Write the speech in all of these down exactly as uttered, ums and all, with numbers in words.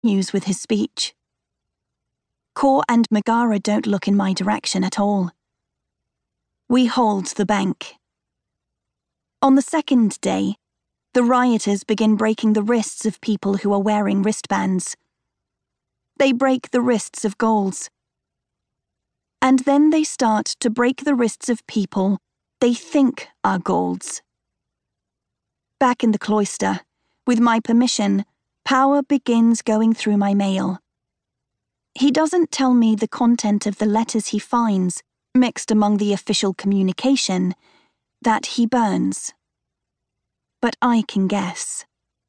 continues with his speech. Kor and Megara don't look in my direction at all. We hold the bank. On the second day, the rioters begin breaking the wrists of people who are wearing wristbands. They break the wrists of Gauls. And then they start to break the wrists of people they think are Gauls. Back in the cloister, with my permission, Power begins going through my mail. He doesn't tell me the content of the letters he finds, mixed among the official communication, that he burns. But I can guess.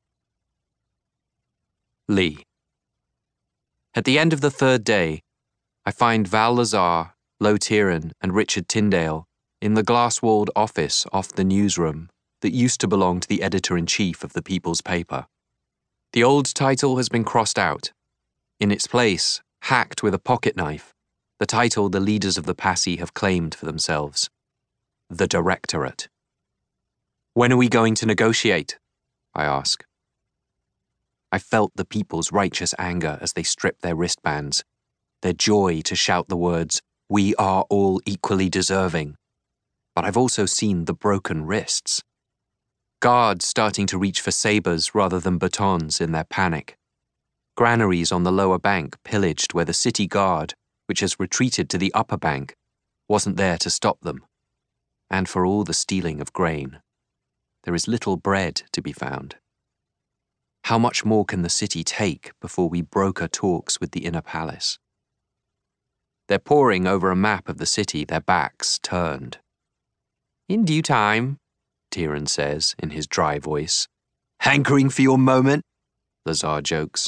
Lee. At the end of the third day, I find Val Lazar, Lo Tieran, and Richard Tyndale in the glass-walled office off the newsroom that used to belong to the editor-in-chief of the People's Paper. The old title has been crossed out. In its place, hacked with a pocket knife, the title the leaders of the Passy have claimed for themselves. The Directorate. When are we going to negotiate? I ask. I felt the people's righteous anger as they stripped their wristbands, their joy to shout the words, "We are all equally deserving." But I've also seen the broken wrists. Guards starting to reach for sabres rather than batons in their panic. Granaries on the lower bank pillaged where the city guard, which has retreated to the upper bank, wasn't there to stop them. And for all the stealing of grain, there is little bread to be found. How much more can the city take before we broker talks with the inner palace? They're poring over a map of the city, their backs turned. In due time, Tieran says in his dry voice. Hankering for your moment? Lazar jokes.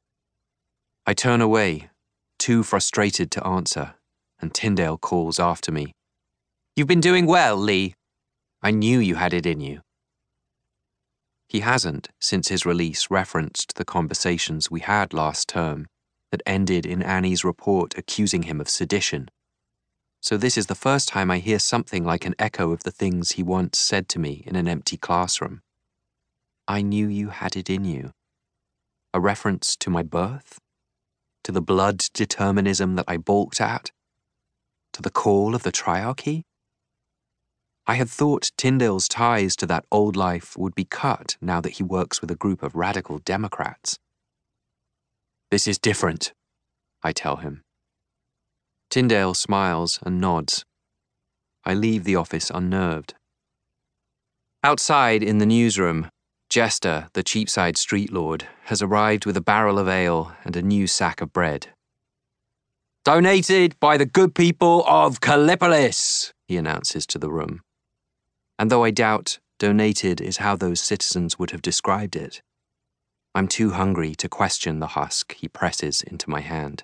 I turn away, too frustrated to answer, and Tyndale calls after me. You've been doing well, Lee. I knew you had it in you. He hasn't, since his release, referenced the conversations we had last term that ended in Annie's report accusing him of sedition. So this is the first time I hear something like an echo of the things he once said to me in an empty classroom. I knew you had it in you. A reference to my birth? To the blood determinism that I balked at? To the call of the triarchy? I had thought Tyndale's ties to that old life would be cut now that he works with a group of radical Democrats. This is different, I tell him. Tyndale smiles and nods. I leave the office unnerved. Outside in the newsroom, Jester, the Cheapside street lord, has arrived with a barrel of ale and a new sack of bread. Donated by the good people of Callipolis, he announces to the room. And though I doubt donated is how those citizens would have described it, I'm too hungry to question the husk he presses into my hand.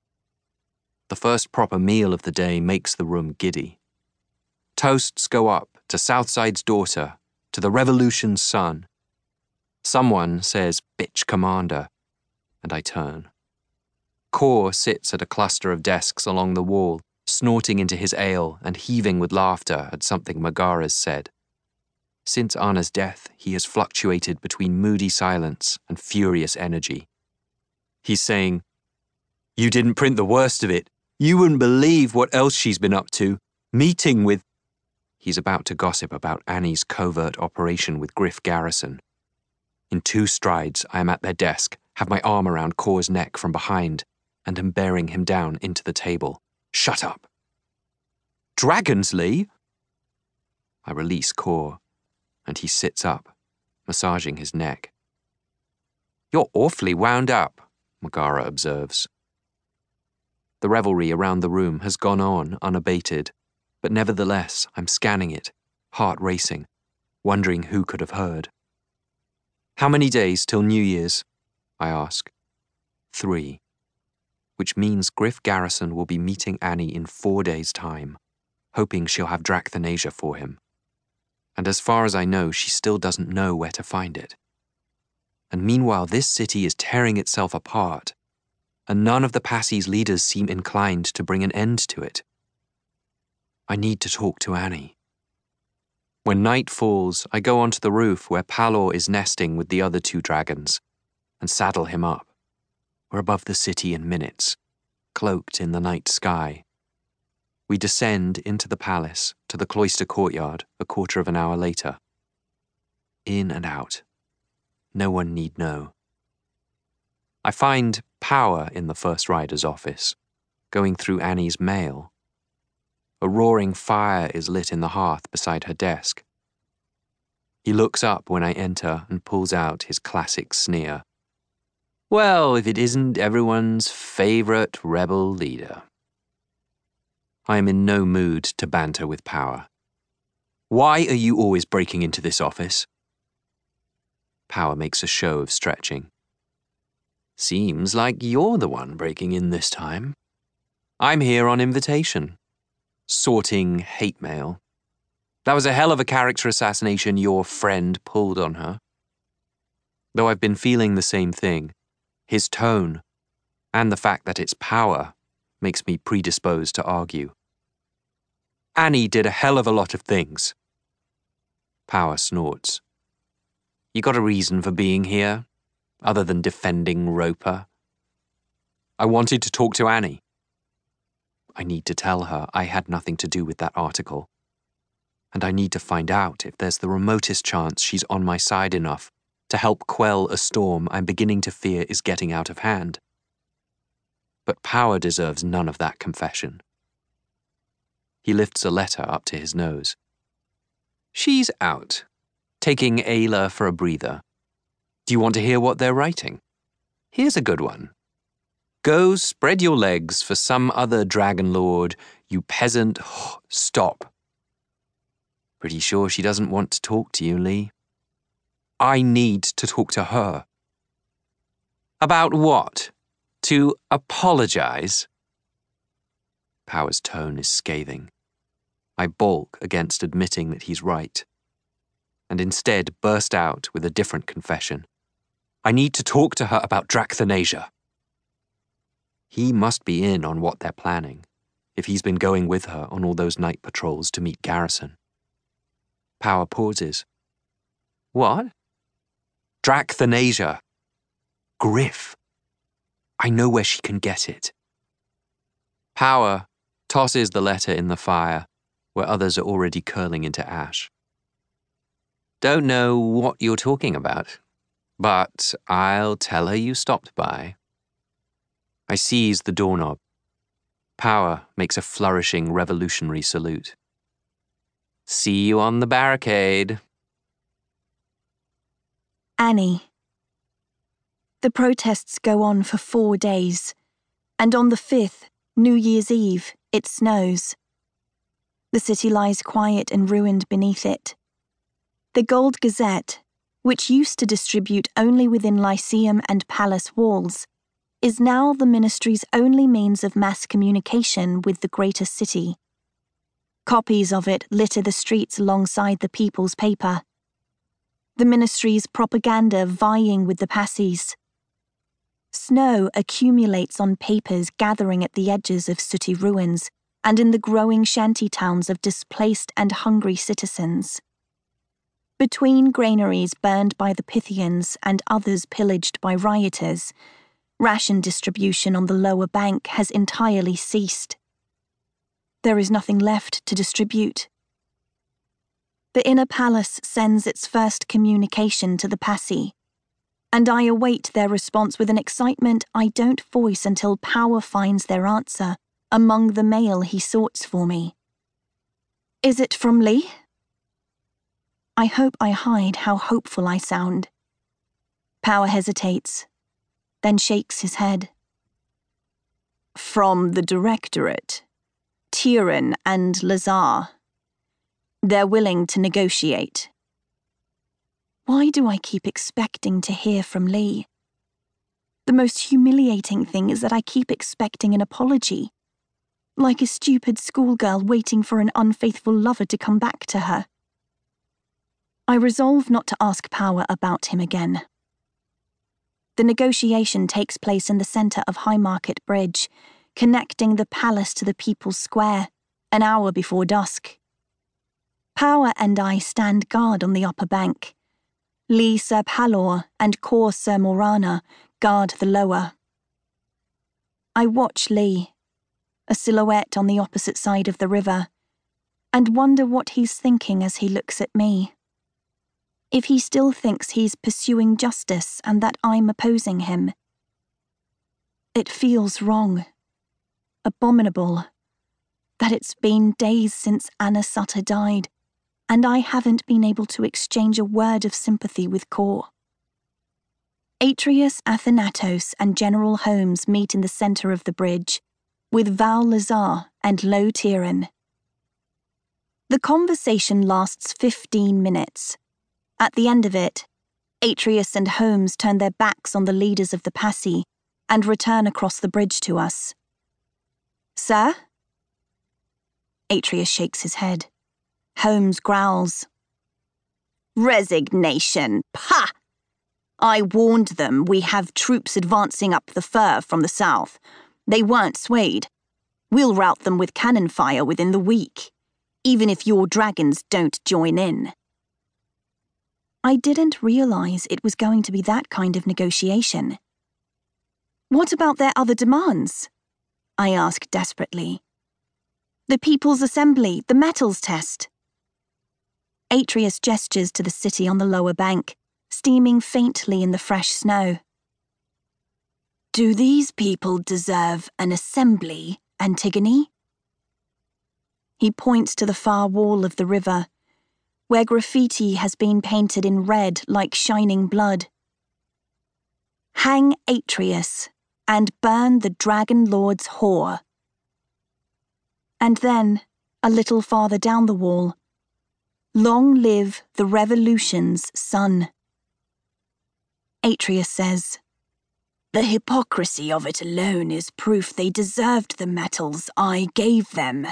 The first proper meal of the day makes the room giddy. Toasts go up to Southside's daughter, to the revolution's son. Someone says, bitch commander, and I turn. Kor sits at a cluster of desks along the wall, snorting into his ale and heaving with laughter at something Megara's said. Since Anna's death, he has fluctuated between moody silence and furious energy. He's saying, You didn't print the worst of it. You wouldn't believe what else she's been up to. Meeting with... He's about to gossip about Annie's covert operation with Griff Garrison. In two strides, I am at their desk, have my arm around Kor's neck from behind, and am bearing him down into the table. Shut up. Dragons, Lee? I release Kor, and he sits up, massaging his neck. You're awfully wound up, Megara observes. The revelry around the room has gone on unabated, but nevertheless I'm scanning it, heart racing, wondering who could have heard. How many days till New Year's? I ask. Three. Which means Griff Garrison will be meeting Annie in four days' time, hoping she'll have Dracthanasia for him. And as far as I know, she still doesn't know where to find it. And meanwhile, this city is tearing itself apart, and none of the Passy's leaders seem inclined to bring an end to it. I need to talk to Annie. When night falls, I go onto the roof where Palor is nesting with the other two dragons, and saddle him up. We're above the city in minutes, cloaked in the night sky. We descend into the palace to the cloister courtyard a quarter of an hour later. In and out. No one need know. I find Power in the first rider's office, going through Annie's mail. A roaring fire is lit in the hearth beside her desk. He looks up when I enter and pulls out his classic sneer. Well, if it isn't everyone's favourite rebel leader. I am in no mood to banter with Power. Why are you always breaking into this office? Power makes a show of stretching. Seems like you're the one breaking in this time. I'm here on invitation, sorting hate mail. That was a hell of a character assassination your friend pulled on her. Though I've been feeling the same thing, his tone, and the fact that it's Power, makes me predisposed to argue. Annie did a hell of a lot of things. Power snorts. You got a reason for being here, other than defending Roper? I wanted to talk to Annie. I need to tell her I had nothing to do with that article. And I need to find out if there's the remotest chance she's on my side enough to help quell a storm I'm beginning to fear is getting out of hand. But Power deserves none of that confession. He lifts a letter up to his nose. She's out, taking Ayla for a breather. Do you want to hear what they're writing? Here's a good one. Go spread your legs for some other dragon lord, you peasant. Stop. Pretty sure she doesn't want to talk to you, Lee. I need to talk to her. About what? To apologize? Power's tone is scathing. I balk against admitting that he's right, and instead burst out with a different confession. I need to talk to her about Dracthanasia. He must be in on what they're planning, if he's been going with her on all those night patrols to meet Garrison. Power pauses. What? Dracthanasia. Griff. I know where she can get it. Power tosses the letter in the fire, where others are already curling into ash. Don't know what you're talking about, but I'll tell her you stopped by. I seize the doorknob. Power makes a flourishing revolutionary salute. See you on the barricade. Annie. The protests go on for four days, and on the fifth, New Year's Eve, it snows. The city lies quiet and ruined beneath it. The Gold Gazette, which used to distribute only within Lyceum and palace walls, is now the ministry's only means of mass communication with the greater city. Copies of it litter the streets alongside the People's Paper. The ministry's propaganda vying with the Passys. Snow accumulates on papers gathering at the edges of sooty ruins and in the growing shanty towns of displaced and hungry citizens. Between granaries burned by the Pythians and others pillaged by rioters, ration distribution on the lower bank has entirely ceased. There is nothing left to distribute. The inner palace sends its first communication to the Passy, and I await their response with an excitement I don't voice until Power finds their answer among the mail he sorts for me. Is it from Lee? I hope I hide how hopeful I sound. Power hesitates, then shakes his head. From the Directorate, Tyrion and Lazar. They're willing to negotiate. Why do I keep expecting to hear from Lee? The most humiliating thing is that I keep expecting an apology, like a stupid schoolgirl waiting for an unfaithful lover to come back to her. I resolve not to ask Power about him again. The negotiation takes place in the centre of Highmarket Bridge, connecting the palace to the People's Square, an hour before dusk. Power and I stand guard on the upper bank. Lee Sir Palor and Cor Sir Morana guard the lower. I watch Lee, a silhouette on the opposite side of the river, and wonder what he's thinking as he looks at me. If he still thinks he's pursuing justice and that I'm opposing him. It feels wrong, abominable, that it's been days since Anna Sutter died, and I haven't been able to exchange a word of sympathy with Kor. Atreus Athanatos and General Holmes meet in the centre of the bridge, with Val Lazar and Lo Tiran. The conversation lasts fifteen minutes. At the end of it, Atreus and Holmes turn their backs on the leaders of the Passy and return across the bridge to us. Sir? Atreus shakes his head. Holmes growls. Resignation, pah! I warned them we have troops advancing up the Fur from the south. They weren't swayed. We'll rout them with cannon fire within the week, even if your dragons don't join in. I didn't realize it was going to be that kind of negotiation. What about their other demands? I asked desperately. The People's Assembly, the metals test. Atreus gestures to the city on the lower bank, steaming faintly in the fresh snow. Do these people deserve an assembly, Antigone? He points to the far wall of the river, where graffiti has been painted in red like shining blood. Hang Atreus and burn the Dragon Lord's whore. And then, a little farther down the wall, long live the revolution's son. Atreus says, the hypocrisy of it alone is proof they deserved the metals I gave them.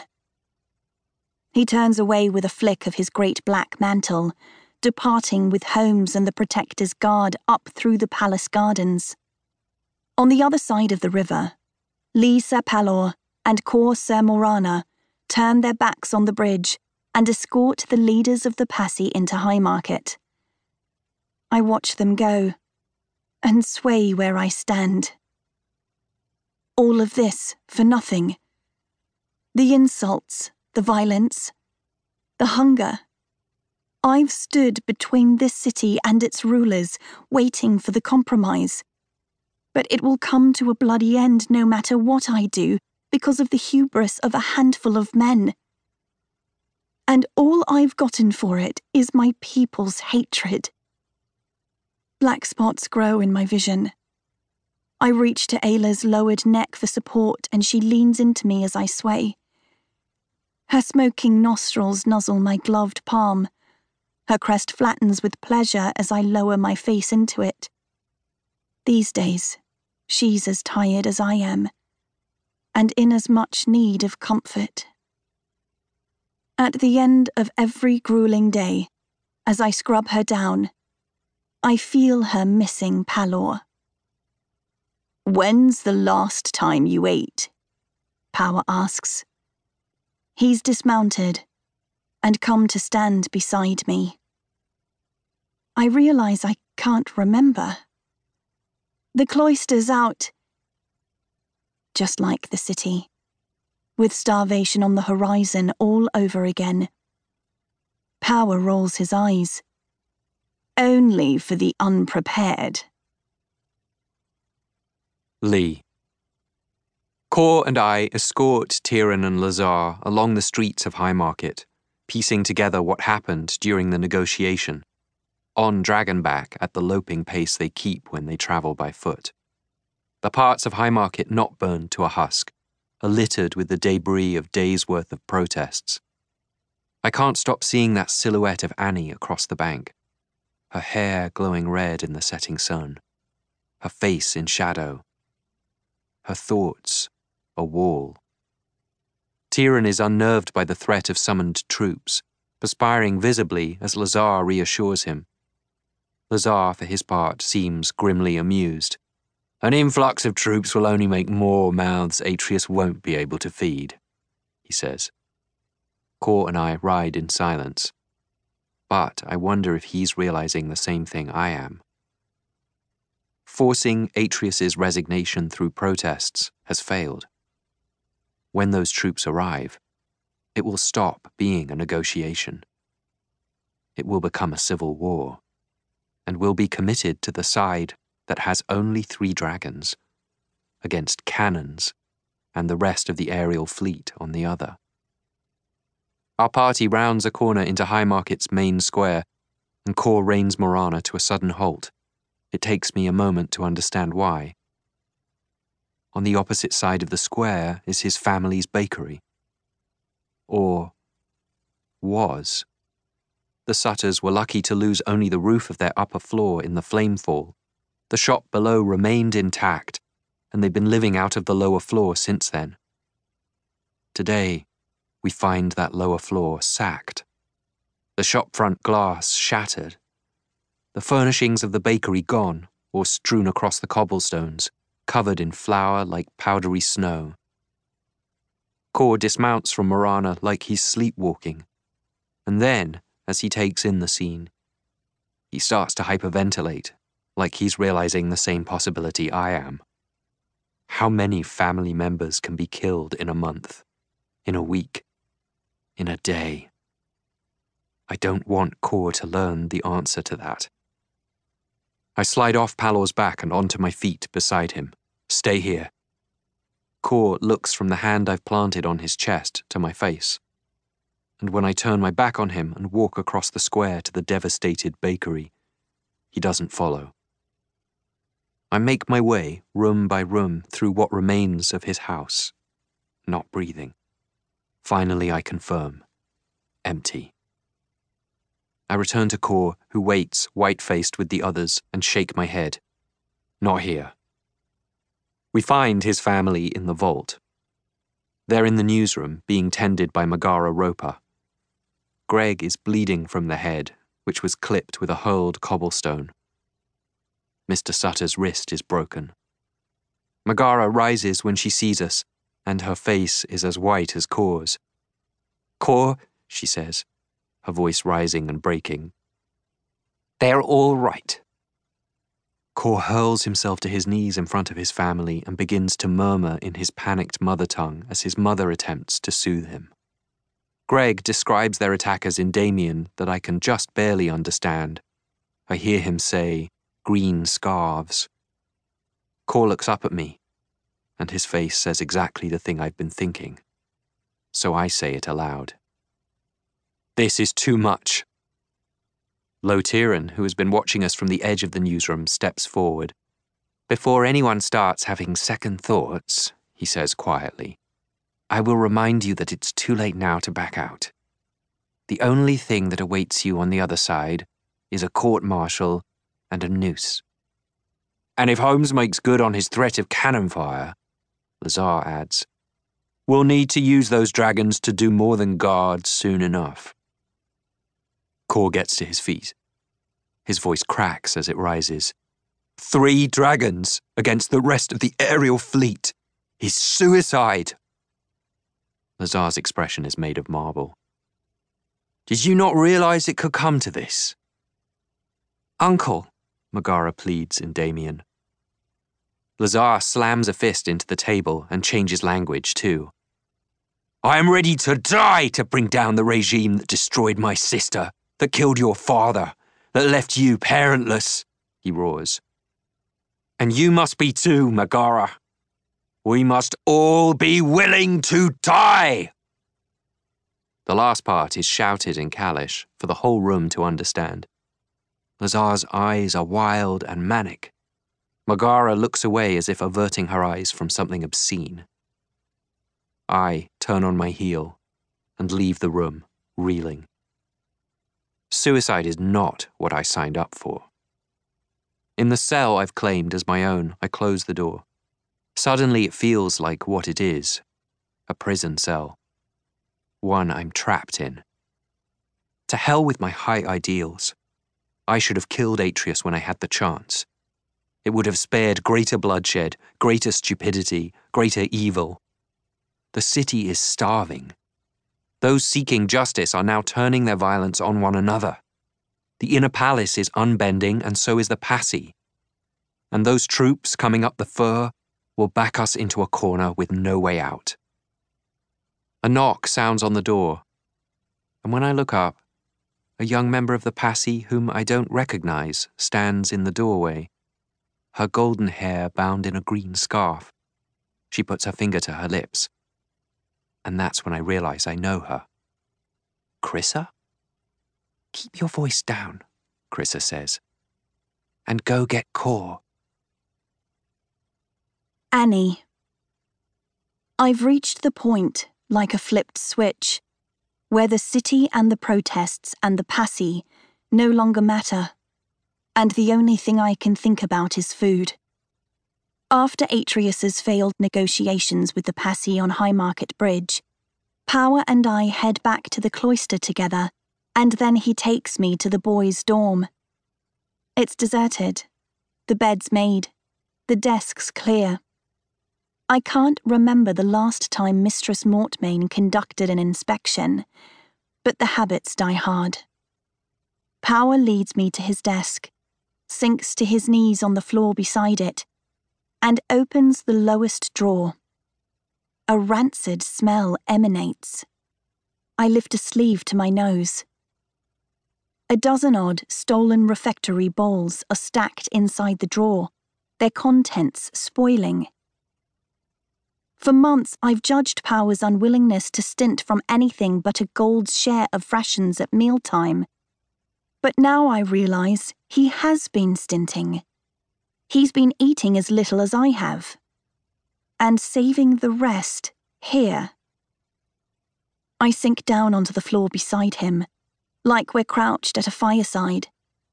He turns away with a flick of his great black mantle, departing with Holmes and the Protector's guard up through the palace gardens. On the other side of the river, Lee Ser Palor and Kor Ser Morana turn their backs on the bridge and escort the leaders of the Passy into Highmarket. I watch them go, and sway where I stand. All of this for nothing. The insults, the violence, the hunger. I've stood between this city and its rulers, waiting for the compromise. But it will come to a bloody end no matter what I do, because of the hubris of a handful of men. And all I've gotten for it is my people's hatred. Black spots grow in my vision. I reach to Ayla's lowered neck for support, and she leans into me as I sway. Her smoking nostrils nuzzle my gloved palm. Her crest flattens with pleasure as I lower my face into it. These days, she's as tired as I am, and in as much need of comfort. At the end of every grueling day, as I scrub her down, I feel her missing pallor. When's the last time you ate? Power asks. He's dismounted and come to stand beside me. I realize I can't remember. The cloister's out, just like the city, with starvation on the horizon all over again. Power rolls his eyes. Only for the unprepared. Lee. Kor and I escort Tiran and Lazar along the streets of Highmarket, piecing together what happened during the negotiation, on Dragonback at the loping pace they keep when they travel by foot. The parts of Highmarket not burned to a husk, are littered with the debris of days' worth of protests. I can't stop seeing that silhouette of Annie across the bank, her hair glowing red in the setting sun, her face in shadow, her thoughts a wall. Tiran is unnerved by the threat of summoned troops, perspiring visibly as Lazar reassures him. Lazar, for his part, seems grimly amused. An influx of troops will only make more mouths Atreus won't be able to feed, he says. Kor and I ride in silence. But I wonder if he's realizing the same thing I am. Forcing Atreus's resignation through protests has failed. When those troops arrive, it will stop being a negotiation. It will become a civil war, and will be committed to the side that has only three dragons, against cannons and the rest of the aerial fleet on the other. Our party rounds a corner into Highmarket's main square, and Kor reins Morana to a sudden halt. It takes me a moment to understand why. On the opposite side of the square is his family's bakery. Or was. The Sutters were lucky to lose only the roof of their upper floor in the flamefall. The shop below remained intact, and they'd been living out of the lower floor since then. Today, we find that lower floor sacked. The shopfront glass shattered. The furnishings of the bakery gone, or strewn across the cobblestones, covered in flour like powdery snow. Kor dismounts from Morana like he's sleepwalking, and then, as he takes in the scene, he starts to hyperventilate, like he's realizing the same possibility I am. How many family members can be killed in a month, in a week, in a day? I don't want Kor to learn the answer to that. I slide off Palor's back and onto my feet beside him. Stay here. Kor looks from the hand I've planted on his chest to my face, and when I turn my back on him and walk across the square to the devastated bakery, he doesn't follow. I make my way, room by room, through what remains of his house, not breathing. Finally, I confirm, empty. I return to Kor, who waits, white-faced with the others, and shake my head. Not here. We find his family in the vault. They're in the newsroom, being tended by Megara Roper. Greg is bleeding from the head, which was clipped with a hurled cobblestone. Mister Sutter's wrist is broken. Megara rises when she sees us, and her face is as white as Kor's. Kor, she says, her voice rising and breaking. They're all right. Kor hurls himself to his knees in front of his family and begins to murmur in his panicked mother tongue as his mother attempts to soothe him. Greg describes their attackers in Damien that I can just barely understand. I hear him say, green scarves. Kor looks up at me, and his face says exactly the thing I've been thinking. So I say it aloud. This is too much. Lotiren, who has been watching us from the edge of the newsroom, steps forward. Before anyone starts having second thoughts, he says quietly, I will remind you that it's too late now to back out. The only thing that awaits you on the other side is a court-martial and a noose. And if Holmes makes good on his threat of cannon fire, Lazar adds, we'll need to use those dragons to do more than guard soon enough. Kor gets to his feet. His voice cracks as it rises. Three dragons against the rest of the aerial fleet is suicide. Lazar's expression is made of marble. Did you not realize it could come to this? Uncle, Megara pleads in Damien. Lazar slams a fist into the table and changes language too. I am ready to die to bring down the regime that destroyed my sister, that killed your father, that left you parentless, he roars. And you must be too, Megara. We must all be willing to die. The last part is shouted in Kalish for the whole room to understand. Lazar's eyes are wild and manic. Megara looks away as if averting her eyes from something obscene. I turn on my heel and leave the room, reeling. Suicide is not what I signed up for. In the cell I've claimed as my own, I close the door. Suddenly it feels like what it is, a prison cell. One I'm trapped in. To hell with my high ideals. I should have killed Atreus when I had the chance. It would have spared greater bloodshed, greater stupidity, greater evil. The city is starving. Those seeking justice are now turning their violence on one another. The inner palace is unbending, and so is the passy. and those troops coming up the fur will back us into a corner with no way out. A knock sounds on the door, and when I look up, a young member of the Passy whom I don't recognize stands in the doorway, her golden hair bound in a green scarf. She puts her finger to her lips, and that's when I realize I know her. Chrissa? Keep your voice down, Chrissa says, and go get Cor. Annie. I've reached the point, like a flipped switch, where the city and the protests and the Passy no longer matter, and the only thing I can think about is food. After Atreus's failed negotiations with the Passy on Highmarket Bridge, Power and I head back to the cloister together, and then he takes me to the boys' dorm. It's deserted, the bed's made, the desks clear. I can't remember the last time Mistress Mortmain conducted an inspection, but the habits die hard. Power leads me to his desk, sinks to his knees on the floor beside it, and opens the lowest drawer. A rancid smell emanates. I lift a sleeve to my nose. A dozen odd stolen refectory bowls are stacked inside the drawer, their contents spoiling. For months, I've judged Power's unwillingness to stint from anything but a gold's share of rations at mealtime. But now I realise he has been stinting. He's been eating as little as I have, and saving the rest here. I sink down onto the floor beside him, like we're crouched at a fireside.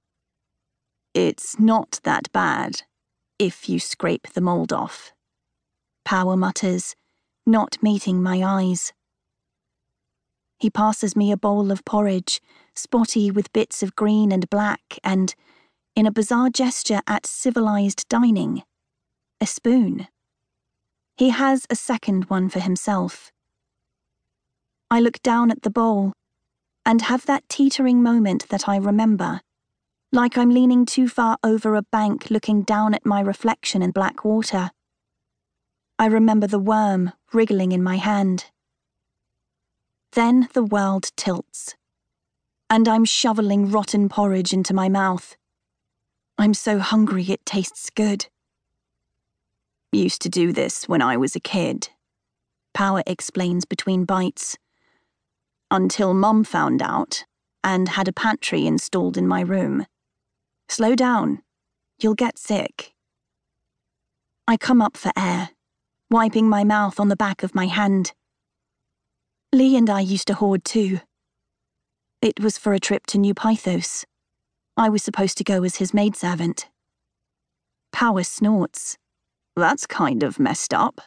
It's not that bad, if you scrape the mould off, Power mutters, not meeting my eyes. He passes me a bowl of porridge, spotty with bits of green and black, and, in a bizarre gesture at civilized dining, a spoon. He has a second one for himself. I look down at the bowl, and have that teetering moment that I remember, like I'm leaning too far over a bank looking down at my reflection in black water. I remember the worm wriggling in my hand. Then the world tilts, and I'm shoveling rotten porridge into my mouth. I'm so hungry it tastes good. Used to do this when I was a kid, Power explains between bites. Until Mum found out, and had a pantry installed in my room. Slow down, you'll get sick. I come up for air, wiping my mouth on the back of my hand. Lee and I used to hoard too. It was for a trip to New Pythos. I was supposed to go as his maidservant. Power snorts. That's kind of messed up.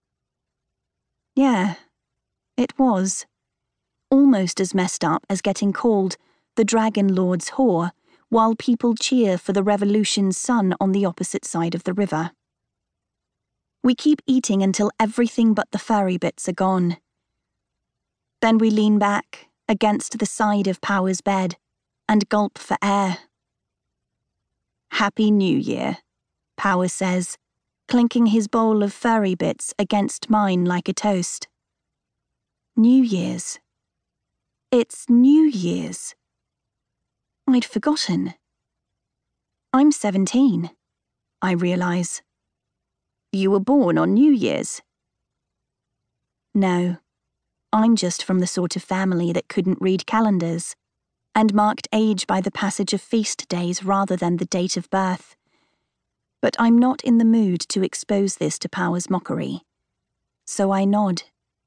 Yeah, it was. Almost as messed up as getting called the Dragon Lord's whore while people cheer for the revolution's son on the opposite side of the river. We keep eating until everything but the furry bits are gone. Then we lean back against the side of Power's bed and gulp for air. Happy New Year, Power says, clinking his bowl of furry bits against mine like a toast. New Year's. It's New Year's. I'd forgotten. I'm seventeen, I realise. You were born on New Year's. No, I'm just from the sort of family that couldn't read calendars, and marked age by the passage of feast days rather than the date of birth. But I'm not in the mood to expose this to Power's mockery, so I nod.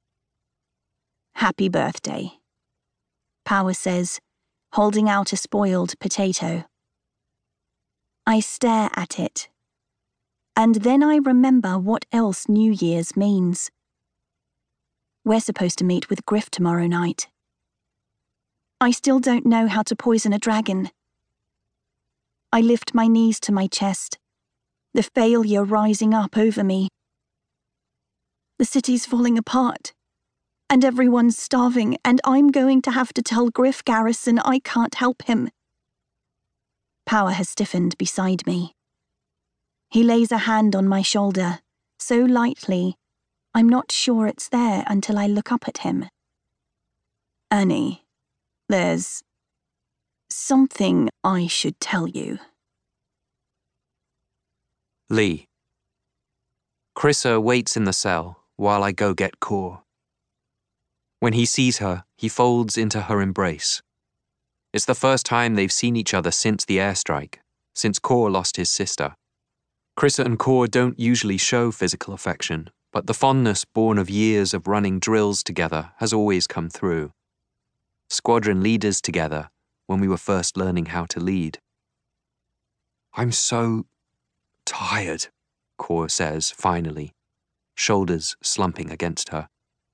Happy birthday, Power says, holding out a spoiled potato. I stare at it, and then I remember what else New Year's means. We're supposed to meet with Griff tomorrow night. I still don't know how to poison a dragon. I lift my knees to my chest, the failure rising up over me. The city's falling apart, and everyone's starving, and I'm going to have to tell Griff Garrison I can't help him. Power has stiffened beside me. He lays a hand on my shoulder, so lightly, I'm not sure it's there until I look up at him. Annie, there's something I should tell you. Lee. Chrissa waits in the cell while I go get Kor. When he sees her, he folds into her embrace. It's the first time they've seen each other since the airstrike, since Kor lost his sister. Chrissa and Kor don't usually show physical affection, but the fondness born of years of running drills together has always come through. Squadron leaders together when we were first learning how to lead. I'm so tired, Kor says finally, shoulders slumping against her.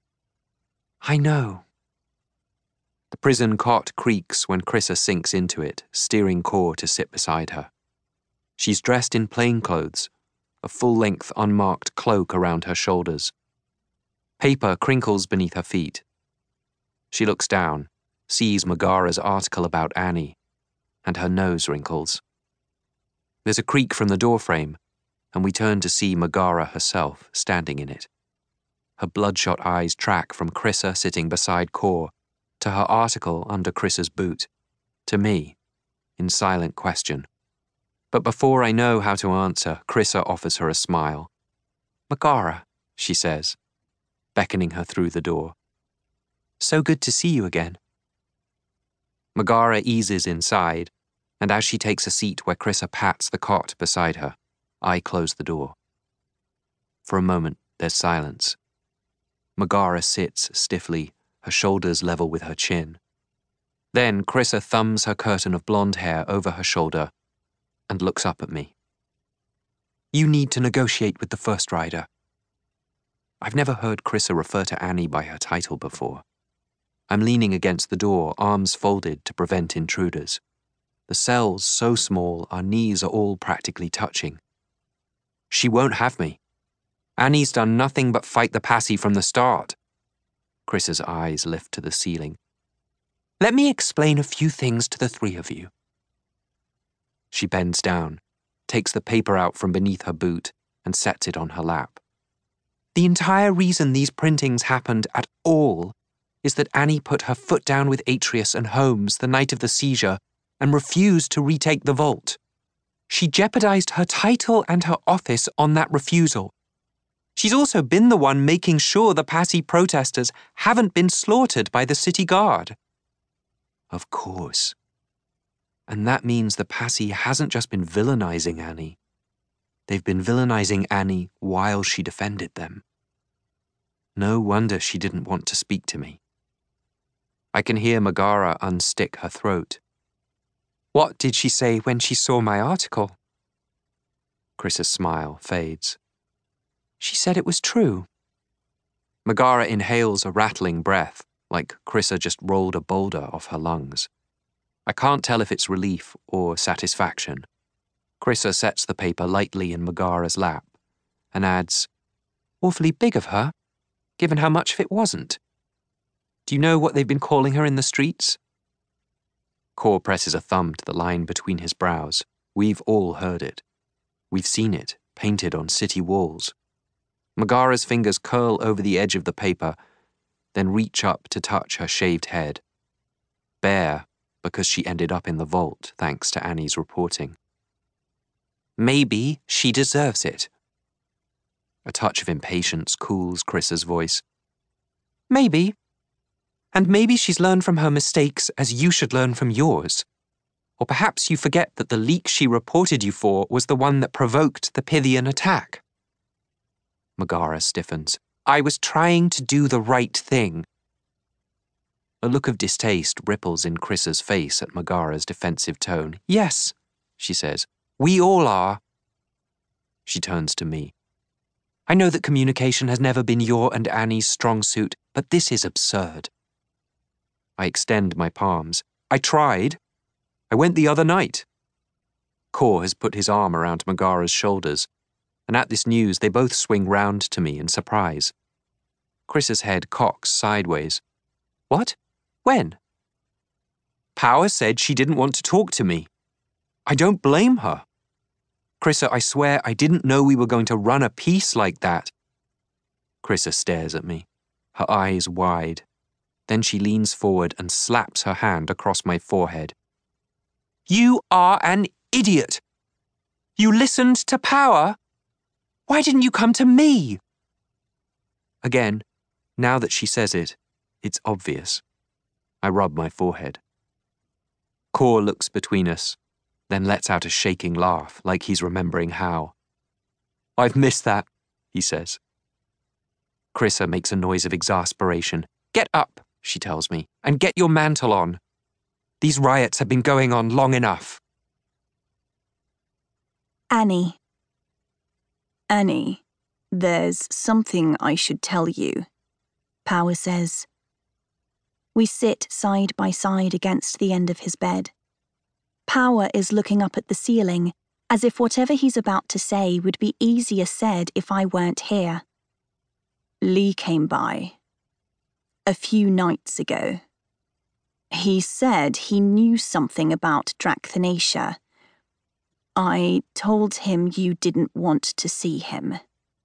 I know. The prison cot creaks when Chrissa sinks into it, steering Kor to sit beside her. She's dressed in plain clothes, a full-length unmarked cloak around her shoulders. Paper crinkles beneath her feet. She looks down, sees Megara's article about Annie, and her nose wrinkles. There's a creak from the doorframe, and we turn to see Megara herself standing in it. Her bloodshot eyes track from Chrissa sitting beside Kor to her article under Chrissa's boot, to me, in silent question. But before I know how to answer, Chrissa offers her a smile. Megara, she says, beckoning her through the door. So good to see you again. Megara eases inside, and as she takes a seat where Chrissa pats the cot beside her, I close the door. For a moment, there's silence. Megara sits stiffly, her shoulders level with her chin. Then Chrissa thumbs her curtain of blonde hair over her shoulder and looks up at me. You need to negotiate with the First Rider. I've never heard Chrissa refer to Annie by her title before. I'm leaning against the door, arms folded to prevent intruders. The cell's so small, our knees are all practically touching. She won't have me. Annie's done nothing but fight the Passy from the start. Chrissa's eyes lift to the ceiling. Let me explain a few things to the three of you. She bends down, takes the paper out from beneath her boot, and sets it on her lap. The entire reason these printings happened at all is that Annie put her foot down with Atreus and Holmes the night of the seizure and refused to retake the vault. She jeopardized her title and her office on that refusal. She's also been the one making sure the Passy protesters haven't been slaughtered by the city guard. Of course. And that means the Passy hasn't just been villainizing Annie. They've been villainizing Annie while she defended them. No wonder she didn't want to speak to me. I can hear Megara unstick her throat. What did she say when she saw my article? Chrissa's smile fades. She said it was true. Megara inhales a rattling breath, like Chrissa just rolled a boulder off her lungs. I can't tell if it's relief or satisfaction. Chrissa sets the paper lightly in Megara's lap and adds, awfully big of her, given how much of it wasn't. Do you know what they've been calling her in the streets? Kor presses a thumb to the line between his brows. We've all heard it. We've seen it, painted on city walls. Megara's fingers curl over the edge of the paper, then reach up to touch her shaved head. Bare, because she ended up in the vault thanks to Annie's reporting. Maybe she deserves it. A touch of impatience cools Chrissa's voice. Maybe. And maybe she's learned from her mistakes as you should learn from yours. Or perhaps you forget that the leak she reported you for was the one that provoked the Pythian attack. Megara stiffens. I was trying to do the right thing. A look of distaste ripples in Chrissa's face at Megara's defensive tone. Yes, she says, we all are. She turns to me. I know that communication has never been your and Annie's strong suit, but this is absurd. I extend my palms. I tried. I went the other night. Kor has put his arm around Megara's shoulders, and at this news they both swing round to me in surprise. Chrissa's head cocks sideways. What? When? Power said she didn't want to talk to me. I don't blame her. Chrissa, I swear I didn't know we were going to run a piece like that. Chrissa stares at me, her eyes wide. Then she leans forward and slaps her hand across my forehead. You are an idiot! You listened to Power? Why didn't you come to me? Again, now that she says it, it's obvious. I rub my forehead. Kor looks between us, then lets out a shaking laugh like he's remembering how. I've missed that, he says. Chrissa makes a noise of exasperation. Get up, she tells me, and get your mantle on. These riots have been going on long enough. Annie. Annie, there's something I should tell you, Power says. We sit side by side against the end of his bed. Power is looking up at the ceiling, as if whatever he's about to say would be easier said if I weren't here. Lee came by. A few nights ago. He said he knew something about Dracthanacia. I told him you didn't want to see him.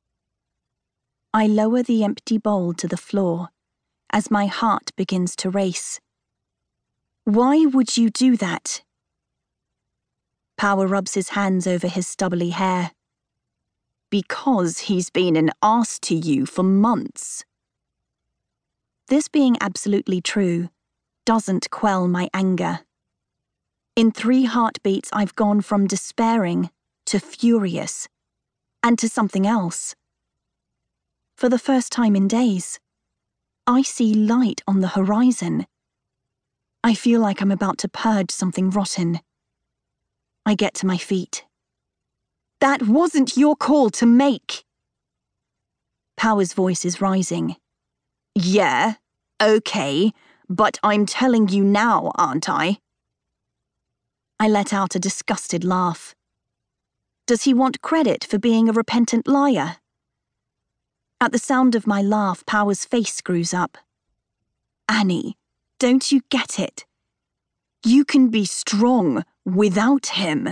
I lower the empty bowl to the floor as my heart begins to race. Why would you do that? Power rubs his hands over his stubbly hair. Because he's been an arse to you for months. This being absolutely true doesn't quell my anger. In three heartbeats, I've gone from despairing to furious, and to something else. For the first time in days, I see light on the horizon. I feel like I'm about to purge something rotten. I get to my feet. That wasn't your call to make. Power's voice is rising. Yeah, okay, but I'm telling you now, aren't I? I let out a disgusted laugh. Does he want credit for being a repentant liar? At the sound of my laugh, Power's face screws up. Annie, don't you get it? You can be strong without him.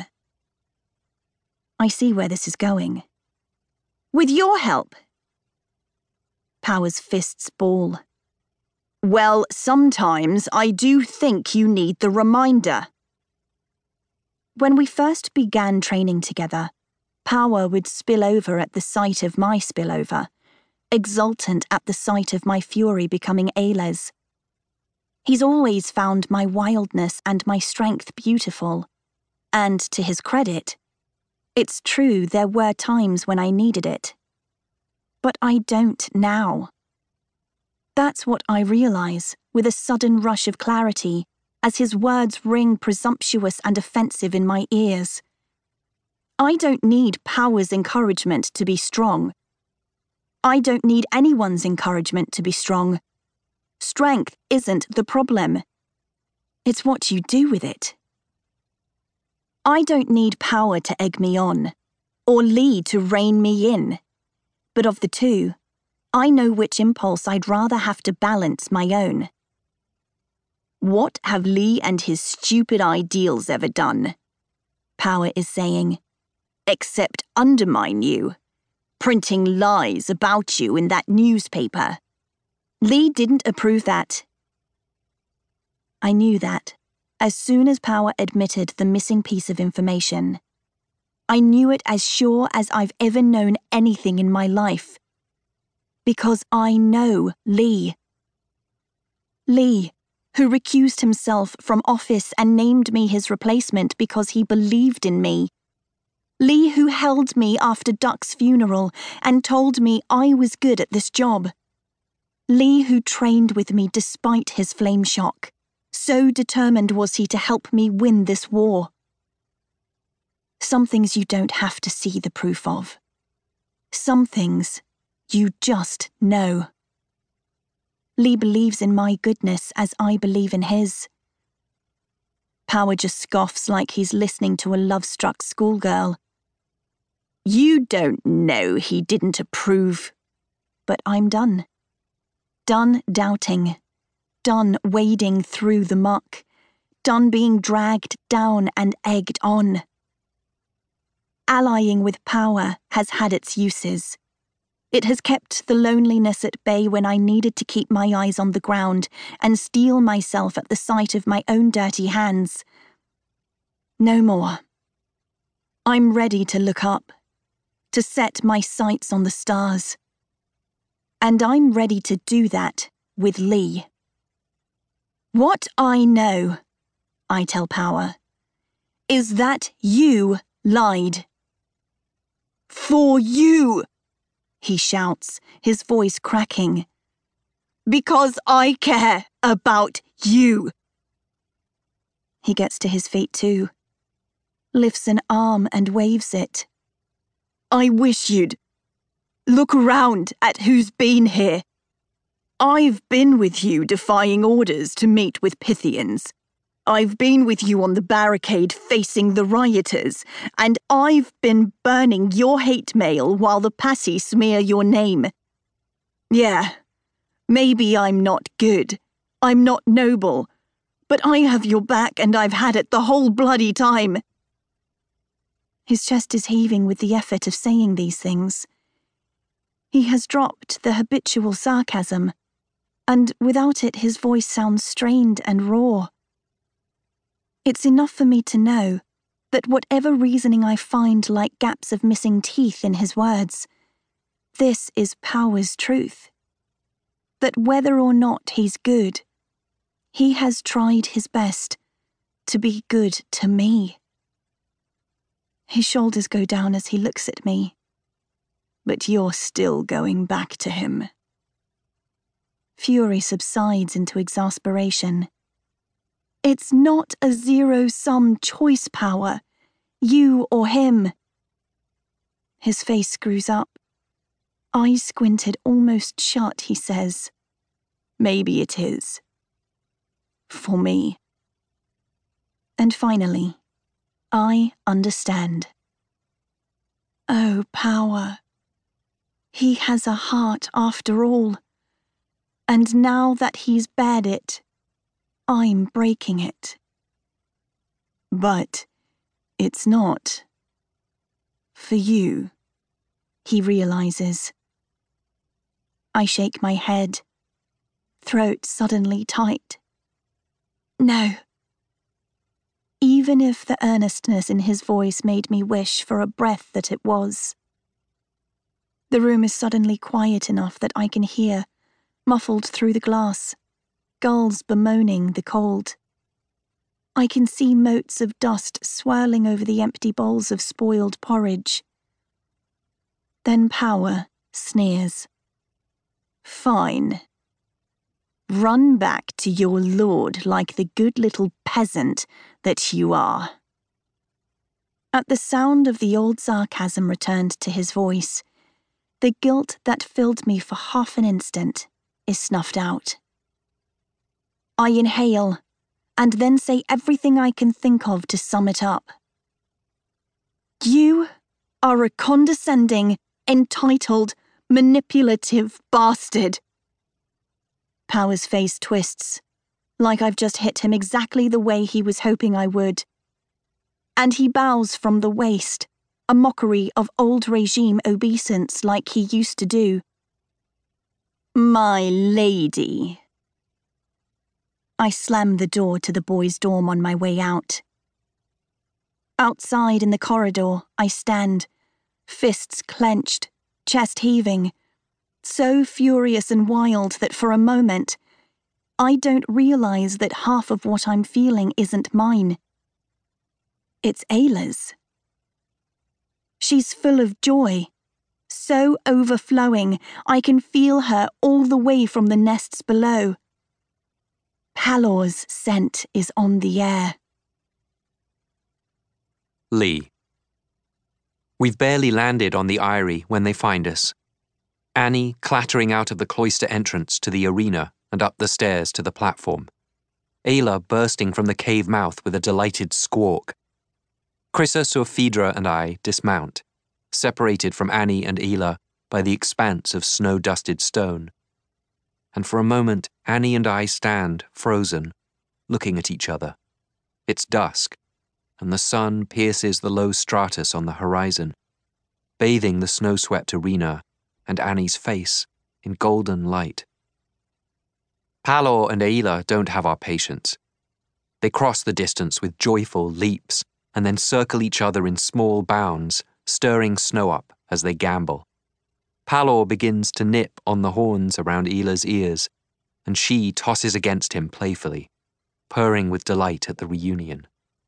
I see where this is going. With your help. Power's fists ball. Well, sometimes I do think you need the reminder. When we first began training together, Power would spill over at the sight of my spillover, exultant at the sight of my fury becoming Ayla's. He's always found my wildness and my strength beautiful, and to his credit, it's true there were times when I needed it. But I don't now. That's what I realize with a sudden rush of clarity as his words ring presumptuous and offensive in my ears. I don't need Power's encouragement to be strong. I don't need anyone's encouragement to be strong. Strength isn't the problem. It's what you do with it. I don't need Power to egg me on, or Lee to rein me in. But of the two, I know which impulse I'd rather have to balance my own. What have Lee and his stupid ideals ever done? Power is saying, except undermine you, printing lies about you in that newspaper. Lee didn't approve that. I knew that as soon as Power admitted the missing piece of information. I knew it as sure as I've ever known anything in my life. Because I know Lee. Lee, who recused himself from office and named me his replacement because he believed in me. Lee, who held me after Duck's funeral and told me I was good at this job. Lee, who trained with me despite his flame shock. So determined was he to help me win this war. Some things you don't have to see the proof of. Some things you just know. Lee believes in my goodness as I believe in his. Power just scoffs like he's listening to a love-struck schoolgirl. You don't know he didn't approve. But I'm done. Done doubting. Done wading through the muck. Done being dragged down and egged on. allying with power has had its uses. It has kept the loneliness at bay when I needed to keep my eyes on the ground and steel myself at the sight of my own dirty hands. No more. I'm ready to look up, to set my sights on the stars. And I'm ready to do that with Lee. What I know, I tell Power, is that you lied. For you! He shouts, his voice cracking. Because I care about you. He gets to his feet too, lifts an arm and waves it. I wish you'd look around at who's been here. I've been with you defying orders to meet with Pythians. I've been with you on the barricade facing the rioters, and I've been burning your hate mail while the Passy smear your name. Yeah, maybe I'm not good, I'm not noble, but I have your back and I've had it the whole bloody time. His chest is heaving with the effort of saying these things. He has dropped the habitual sarcasm, and without it his voice sounds strained and raw. It's enough for me to know that whatever reasoning I find like gaps of missing teeth in his words, this is Power's truth. That whether or not he's good, he has tried his best to be good to me. His shoulders go down as he looks at me. But you're still going back to him. Fury subsides into exasperation. It's not a zero-sum choice, Power. You or him. His face screws up. Eyes squinted almost shut, he says. Maybe it is. For me. And finally, I understand. Oh, Power. He has a heart after all. And now that he's bared it, I'm breaking it. But it's not. For you, he realizes. I shake my head, throat suddenly tight. No. Even if the earnestness in his voice made me wish for a breath that it was. The room is suddenly quiet enough that I can hear, muffled through the glass, gulls bemoaning the cold. I can see motes of dust swirling over the empty bowls of spoiled porridge. Then Power sneers. Fine. Run back to your lord like the good little peasant that you are. At the sound of the old sarcasm returned to his voice, the guilt that filled me for half an instant is snuffed out. I inhale, and then say everything I can think of to sum it up. You are a condescending, entitled, manipulative bastard. Power's face twists, like I've just hit him exactly the way he was hoping I would. And he bows from the waist, a mockery of old regime obeisance like he used to do. My lady. I slam the door to the boys' dorm on my way out. Outside in the corridor, I stand, fists clenched, chest heaving, so furious and wild that for a moment, I don't realize that half of what I'm feeling isn't mine. It's Ayla's. She's full of joy, so overflowing I can feel her all the way from the nests below. Palor's scent is on the air. Lee. We've barely landed on the Eyrie when they find us. Annie clattering out of the cloister entrance to the arena and up the stairs to the platform. Ayla bursting from the cave mouth with a delighted squawk. Crissa, Sur Phaedra and I dismount, separated from Annie and Ayla by the expanse of snow-dusted stone. And for a moment, Annie and I stand, frozen, looking at each other. It's dusk. and the sun pierces the low stratus on the horizon, bathing the snow-swept arena and Annie's face in golden light. Palor and Aila don't have our patience. They cross the distance with joyful leaps and then circle each other in small bounds, stirring snow up as they gambol. Palor begins to nip on the horns around Aila's ears, and she tosses against him playfully, purring with delight at the reunion.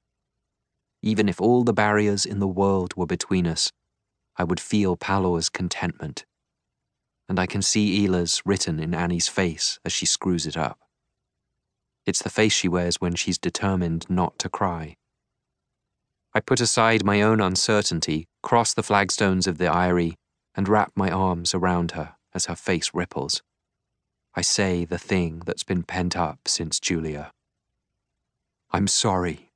Even if all the barriers in the world were between us, I would feel Palor's contentment, and I can see Aila's written in Annie's face as she screws it up. It's the face she wears when she's determined not to cry. I put aside my own uncertainty, cross the flagstones of the eyrie, and wrap my arms around her as her face ripples. I say the thing that's been pent up since Julia. I'm sorry.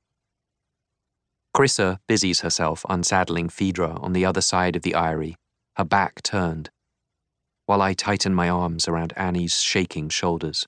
Crissa busies herself unsaddling Phaedra on the other side of the eyrie, her back turned, while I tighten my arms around Annie's shaking shoulders.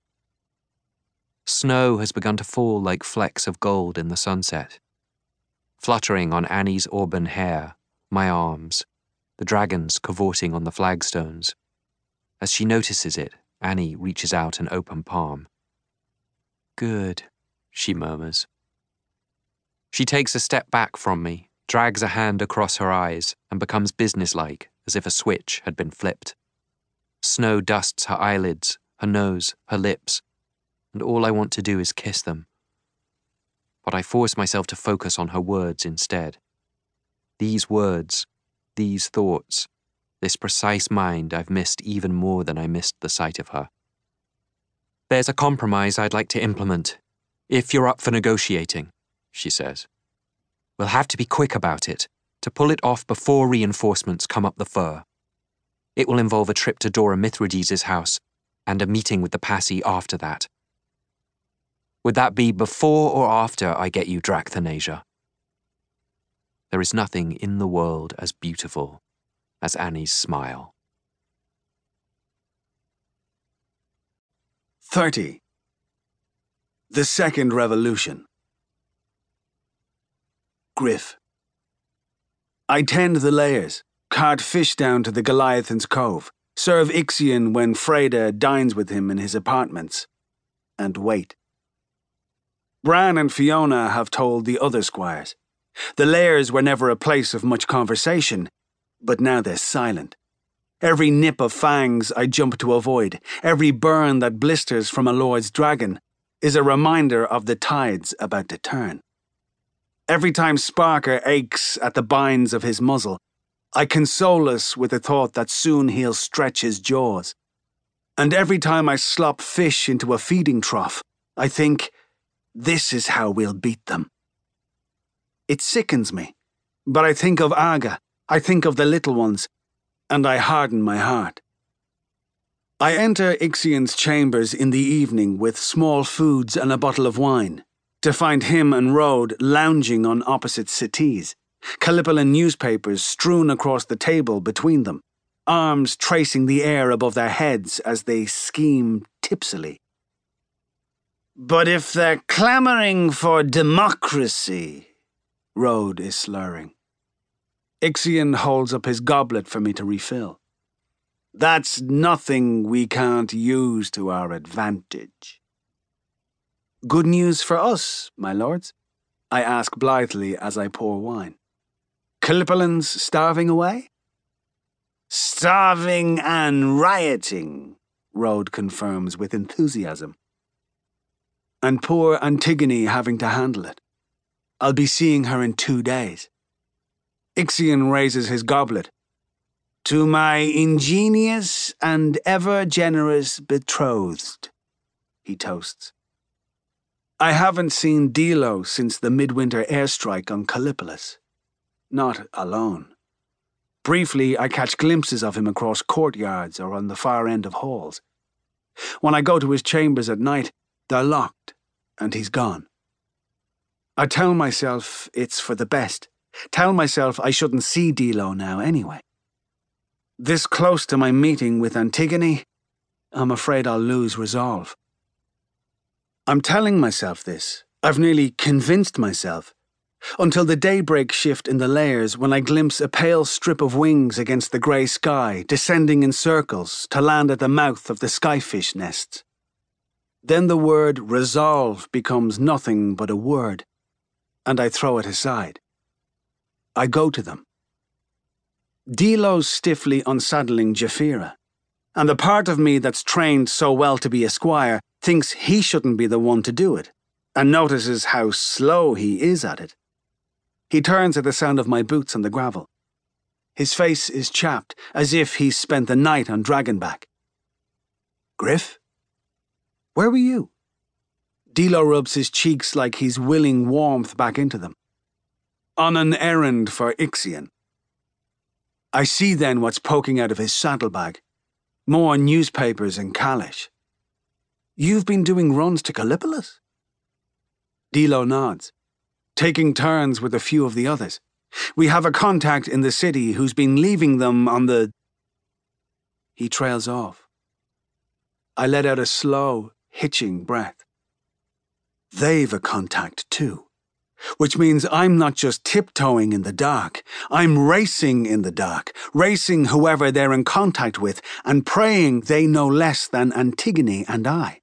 Snow has begun to fall like flecks of gold in the sunset. Fluttering on Annie's auburn hair, my arms, the dragons cavorting on the flagstones. As she notices it, Annie reaches out an open palm. Good, she murmurs. She takes a step back from me, drags a hand across her eyes, and becomes businesslike, as if a switch had been flipped. Snow dusts her eyelids, her nose, her lips, and all I want to do is kiss them. But I force myself to focus on her words instead. These words, these thoughts, this precise mind I've missed even more than I missed the sight of her. There's a compromise I'd like to implement, if you're up for negotiating, she says. We'll have to be quick about it, to pull it off before reinforcements come up the fur. It will involve a trip to Dora Mithridates' house, and a meeting with the Passy after that. Would that be before or after I get you Dracthanasia? There is nothing in the world as beautiful as Annie's smile. thirty. The Second Revolution. Griff. I tend the layers, cart fish down to the Goliathans' Cove, serve Ixion when Freda dines with him in his apartments, and wait. Bran and Fiona have told the other squires. The lairs were never a place of much conversation, but now they're silent. Every nip of fangs I jump to avoid, every burn that blisters from a lord's dragon, is a reminder of the tides about to turn. Every time Sparker aches at the binds of his muzzle, I console us with the thought that soon he'll stretch his jaws. And every time I slop fish into a feeding trough, I think, this is how we'll beat them. It sickens me, but I think of Aga, I think of the little ones, and I harden my heart. I enter Ixion's chambers in the evening with small foods and a bottle of wine, to find him and Rode lounging on opposite settees, Callipolan newspapers strewn across the table between them, arms tracing the air above their heads as they scheme tipsily. But if they're clamoring for democracy, Rode is slurring. Ixion holds up his goblet for me to refill. That's nothing we can't use to our advantage. Good news for us, my lords? I ask blithely as I pour wine. Callipolans starving away? Starving and rioting, Rode confirms with enthusiasm. And poor Antigone having to handle it. I'll be seeing her in two days. Ixion raises his goblet. To my ingenious and ever-generous betrothed, he toasts. I haven't seen Dilo since the midwinter airstrike on Callipolis. Not alone. Briefly, I catch glimpses of him across courtyards or on the far end of halls. When I go to his chambers at night, they're locked, and he's gone. I tell myself it's for the best. Tell myself I shouldn't see Dilo now anyway. This close to my meeting with Antigone, I'm afraid I'll lose resolve. I'm telling myself this. I've nearly convinced myself. until the daybreak shift in the layers when I glimpse a pale strip of wings against the grey sky, descending in circles to land at the mouth of the skyfish nests. Then the word resolve becomes nothing but a word, and I throw it aside. I go to them. Delo's stiffly unsaddling Japhira, and the part of me that's trained so well to be a squire thinks he shouldn't be the one to do it, and notices how slow he is at it. He turns at the sound of my boots on the gravel. His face is chapped, as if he's spent the night on Dragonback. Griff? Where were you? Delo rubs his cheeks like he's willing warmth back into them. On an errand for Ixion. I see then what's poking out of his saddlebag. More newspapers and Kalish. You've been doing runs to Callipolis? Delo nods, taking turns with a few of the others. We have a contact in the city who's been leaving them on the... He trails off. I let out a slow, hitching breath. They've a contact too, which means I'm not just tiptoeing in the dark. I'm racing in the dark, racing whoever they're in contact with and praying they know less than Antigone and I.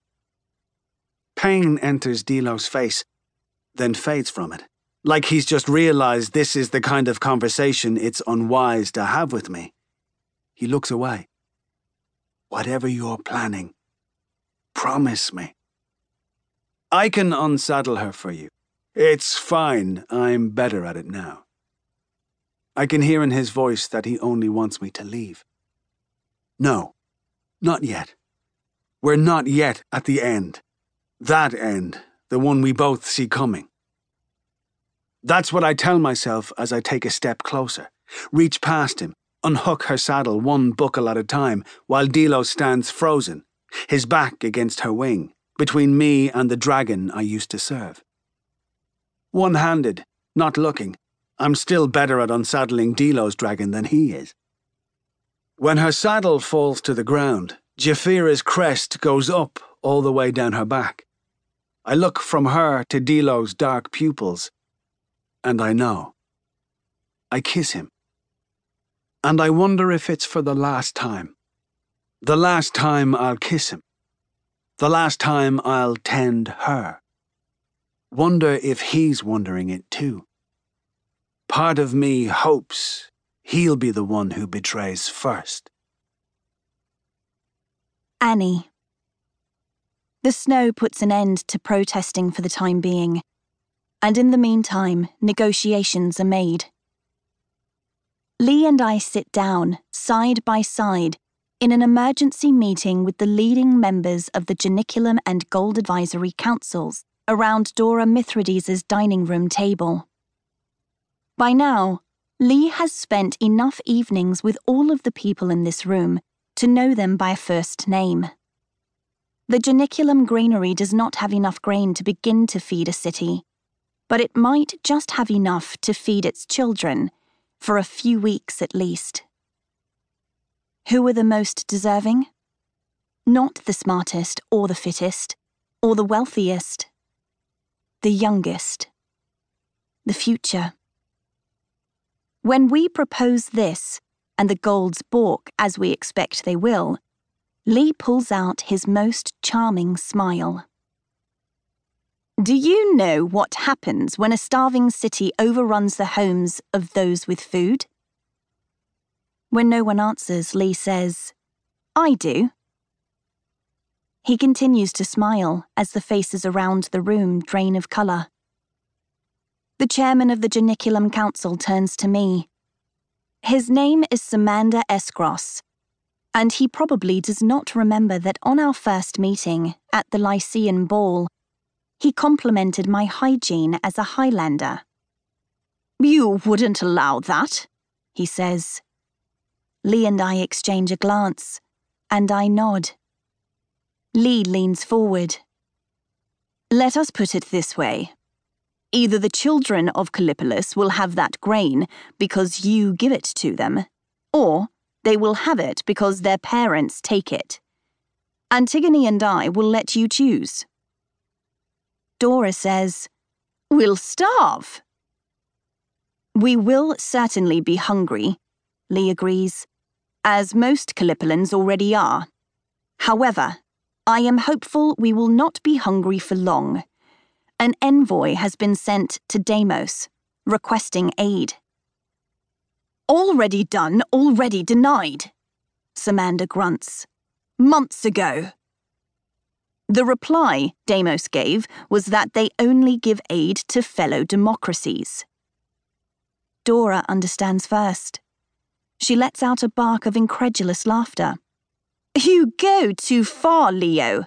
Pain enters Delo's face, then fades from it, like he's just realized this is the kind of conversation it's unwise to have with me. He looks away. Whatever you're planning, promise me. I can unsaddle her for you. It's fine, I'm better at it now. I can hear in his voice that he only wants me to leave. No, not yet. We're not yet at the end. That end, the one we both see coming. That's what I tell myself as I take a step closer, reach past him, unhook her saddle one buckle at a time, while Delo stands frozen, his back against her wing, between me and the dragon I used to serve. One-handed, not looking, I'm still better at unsaddling Delo's dragon than he is. When her saddle falls to the ground, Japhira's crest goes up all the way down her back. I look from her to Delo's dark pupils, and I know. I kiss him. And I wonder if it's for the last time. The last time I'll kiss him. The last time I'll tend her. Wonder if he's wondering it too. Part of me hopes he'll be the one who betrays first. Annie. The snow puts an end to protesting for the time being, and in the meantime, negotiations are made. Lee and I sit down, side by side, in an emergency meeting with the leading members of the Janiculum and Gold Advisory Councils around Dora Mithrides' dining room table. By now, Lee has spent enough evenings with all of the people in this room to know them by first name. The Janiculum granary does not have enough grain to begin to feed a city, but it might just have enough to feed its children, for a few weeks at least. Who are the most deserving? Not the smartest or the fittest, or the wealthiest. The youngest. The future. When we propose this, and the golds balk as we expect they will, Lee pulls out his most charming smile. Do you know what happens when a starving city overruns the homes of those with food? When no one answers, Lee says, I do. He continues to smile as the faces around the room drain of colour. The chairman of the Janiculum Council turns to me. His name is Samander Escross, and he probably does not remember that on our first meeting, at the Lycean Ball, he complimented my hygiene as a Highlander. You wouldn't allow that, he says. Lee and I exchange a glance, and I nod. Lee leans forward. Let us put it this way. Either the children of Callipolis will have that grain because you give it to them, or they will have it because their parents take it. Antigone and I will let you choose. Dora says, We'll starve. We will certainly be hungry, Lee agrees, as most Callipolans already are. However, I am hopeful we will not be hungry for long. An envoy has been sent to Deimos, requesting aid. Already done, already denied, Samanda grunts. Months ago. The reply Deimos gave was that they only give aid to fellow democracies. Dora understands first. She lets out a bark of incredulous laughter. You go too far, Leo.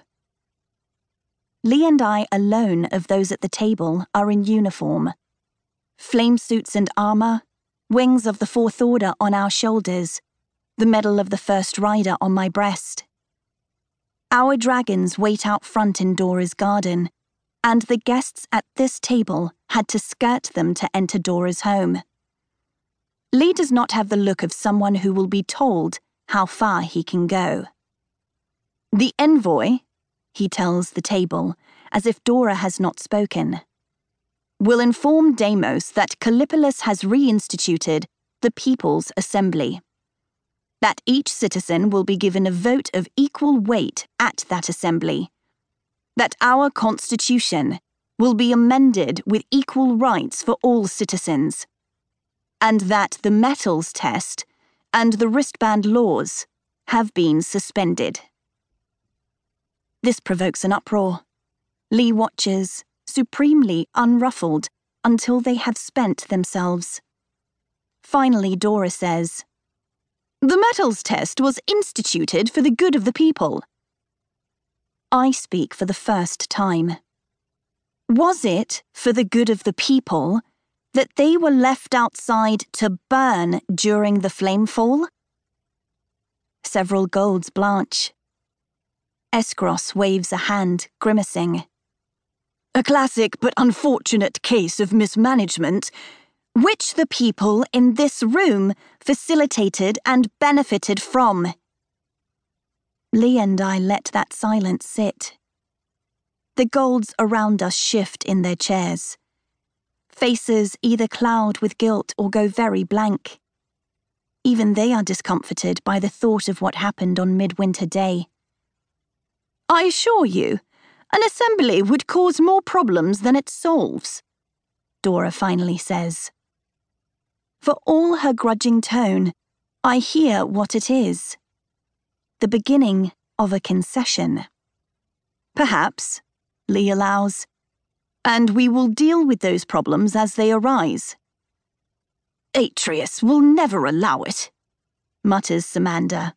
Lee and I alone of those at the table are in uniform. Flame suits and armour, wings of the Fourth Order on our shoulders, the medal of the First Rider on my breast. Our dragons wait out front in Dora's garden, and the guests at this table had to skirt them to enter Dora's home. Lee does not have the look of someone who will be told how far he can go. The envoy, he tells the table, as if Dora has not spoken, will inform Deimos that Callipolis has reinstituted the People's Assembly. That each citizen will be given a vote of equal weight at that assembly. That our constitution will be amended with equal rights for all citizens. And that the metals test and the wristband laws have been suspended. This provokes an uproar. Lee watches, supremely unruffled, until they have spent themselves. Finally, Dora says, The metals test was instituted for the good of the people. I speak for the first time. Was it for the good of the people that they were left outside to burn during the flamefall? Several golds blanch. Escross waves a hand, grimacing. A classic but unfortunate case of mismanagement, which the people in this room facilitated and benefited from. Lee and I let that silence sit. The golds around us shift in their chairs. Faces either cloud with guilt or go very blank. Even they are discomforted by the thought of what happened on Midwinter Day. I assure you, an assembly would cause more problems than it solves, Dora finally says. For all her grudging tone, I hear what it is. The beginning of a concession. Perhaps, Lee allows, and we will deal with those problems as they arise. Atreus will never allow it, mutters Samanda.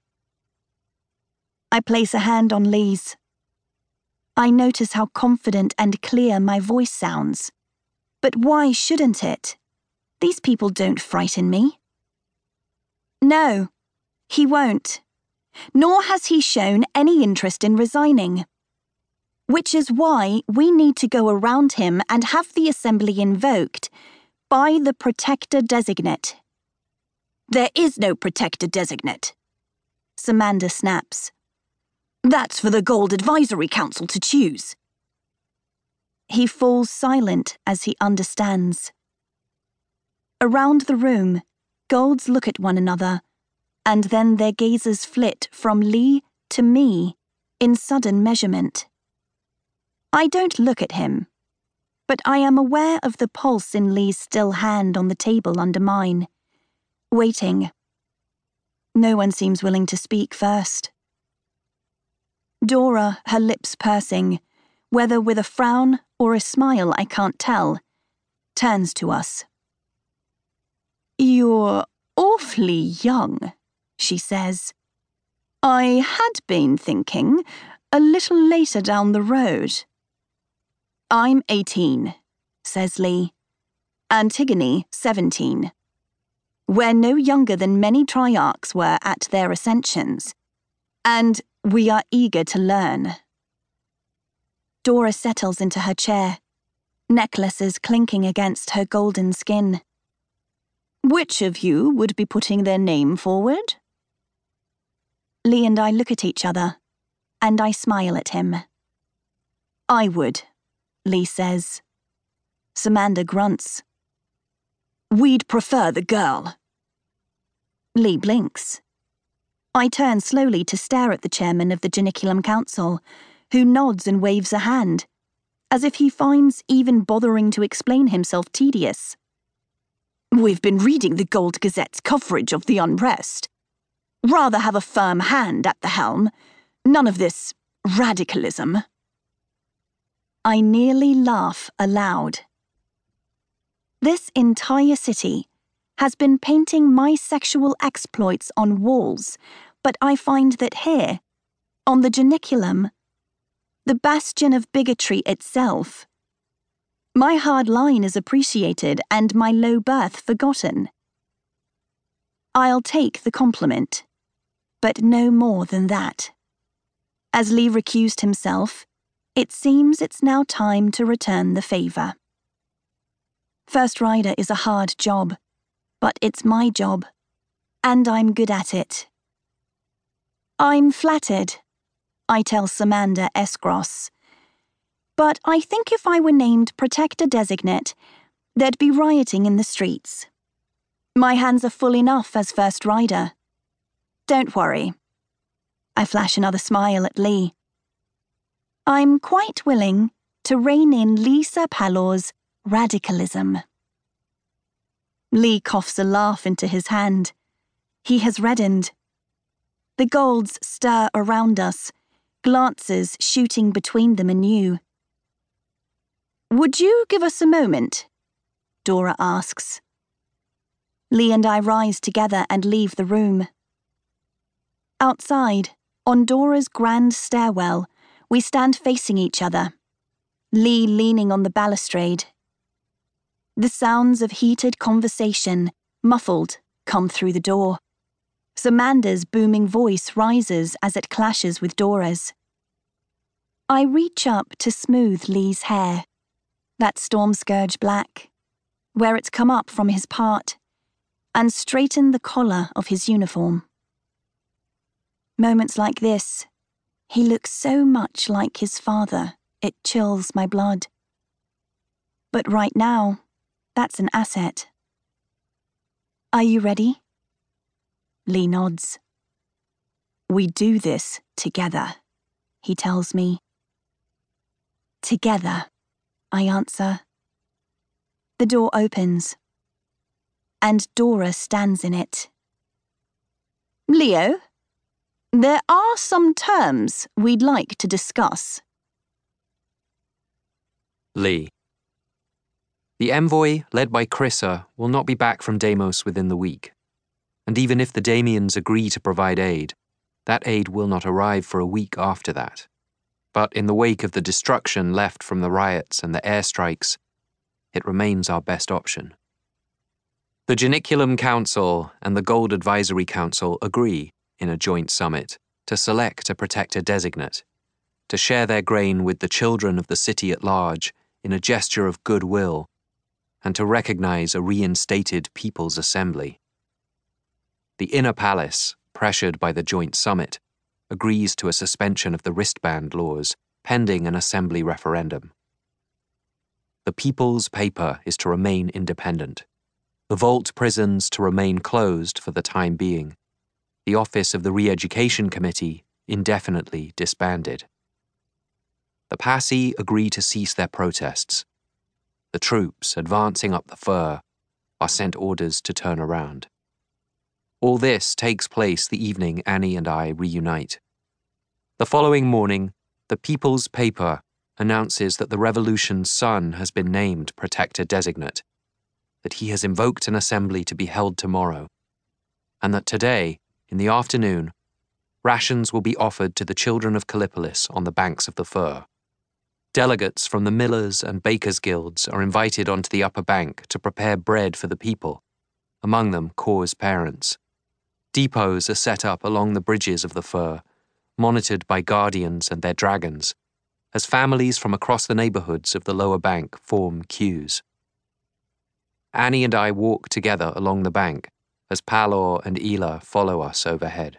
I place a hand on Lee's. I notice how confident and clear my voice sounds. But why shouldn't it? These people don't frighten me. No, he won't. Nor has he shown any interest in resigning. Which is why we need to go around him and have the assembly invoked by the Protector Designate. There is no Protector Designate, Samanda snaps. That's for the Gold Advisory Council to choose. He falls silent as he understands. Around the room, golds look at one another, and then their gazes flit from Lee to me in sudden measurement. I don't look at him, but I am aware of the pulse in Lee's still hand on the table under mine, waiting. No one seems willing to speak first. Dora, her lips pursing, whether with a frown or a smile I can't tell, turns to us. You're awfully young, she says. I had been thinking a little later down the road. I'm eighteen, says Lee. Antigone, seventeen. We're no younger than many triarchs were at their ascensions, and we are eager to learn. Dora settles into her chair, necklaces clinking against her golden skin. Which of you would be putting their name forward? Lee and I look at each other, and I smile at him. I would, Lee says. Samanda grunts. We'd prefer the girl. Lee blinks. I turn slowly to stare at the chairman of the Janiculum Council, who nods and waves a hand, as if he finds even bothering to explain himself tedious. We've been reading the Gold Gazette's coverage of the unrest. Rather have a firm hand at the helm, none of this radicalism. I nearly laugh aloud. This entire city has been painting my sexual exploits on walls, but I find that here, on the Janiculum, the bastion of bigotry itself, my hard line is appreciated and my low birth forgotten. I'll take the compliment, but no more than that. As Lee recused himself, it seems it's now time to return the favour. First Rider is a hard job, but it's my job, and I'm good at it. I'm flattered, I tell Samanda Esgross, but I think if I were named Protector Designate, there'd be rioting in the streets. My hands are full enough as First Rider. Don't worry. I flash another smile at Lee. I'm quite willing to rein in Lisa Palor's radicalism. Lee coughs a laugh into his hand. He has reddened. The golds stir around us, glances shooting between them anew. Would you give us a moment? Dora asks. Lee and I rise together and leave the room. Outside, on Dora's grand stairwell, we stand facing each other, Lee leaning on the balustrade. The sounds of heated conversation, muffled, come through the door. Samanda's booming voice rises as it clashes with Dora's. I reach up to smooth Lee's hair, that storm scourge black, where it's come up from his part, and straighten the collar of his uniform. Moments like this, he looks so much like his father, it chills my blood. But right now, that's an asset. Are you ready? Lee nods. We do this together, he tells me. Together, I answer. The door opens, and Dora stands in it. Leo, there are some terms we'd like to discuss. Lee. The envoy, led by Crissa, will not be back from Deimos within the week. And even if the Damians agree to provide aid, that aid will not arrive for a week after that. But in the wake of the destruction left from the riots and the airstrikes, it remains our best option. The Janiculum Council and the Gold Advisory Council agree, in a joint summit, to select a protector designate, to share their grain with the children of the city at large in a gesture of goodwill, and to recognize a reinstated People's Assembly. The Inner Palace, pressured by the joint summit, agrees to a suspension of the wristband laws pending an assembly referendum. The People's Paper is to remain independent, the vault prisons to remain closed for the time being, the office of the Re-Education Committee indefinitely disbanded. The Passy agree to cease their protests. The troops advancing up the Fur are sent orders to turn around. All this takes place the evening Annie and I reunite. The following morning, the People's Paper announces that the Revolution's son has been named Protector Designate, that he has invoked an assembly to be held tomorrow, and that today, in the afternoon, rations will be offered to the children of Callipolis on the banks of the Fur. Delegates from the Millers and Bakers Guilds are invited onto the upper bank to prepare bread for the people, among them Cor's parents. Depots are set up along the bridges of the Fur, monitored by guardians and their dragons, as families from across the neighborhoods of the lower bank form queues. Annie and I walk together along the bank as Palor and Ela follow us overhead.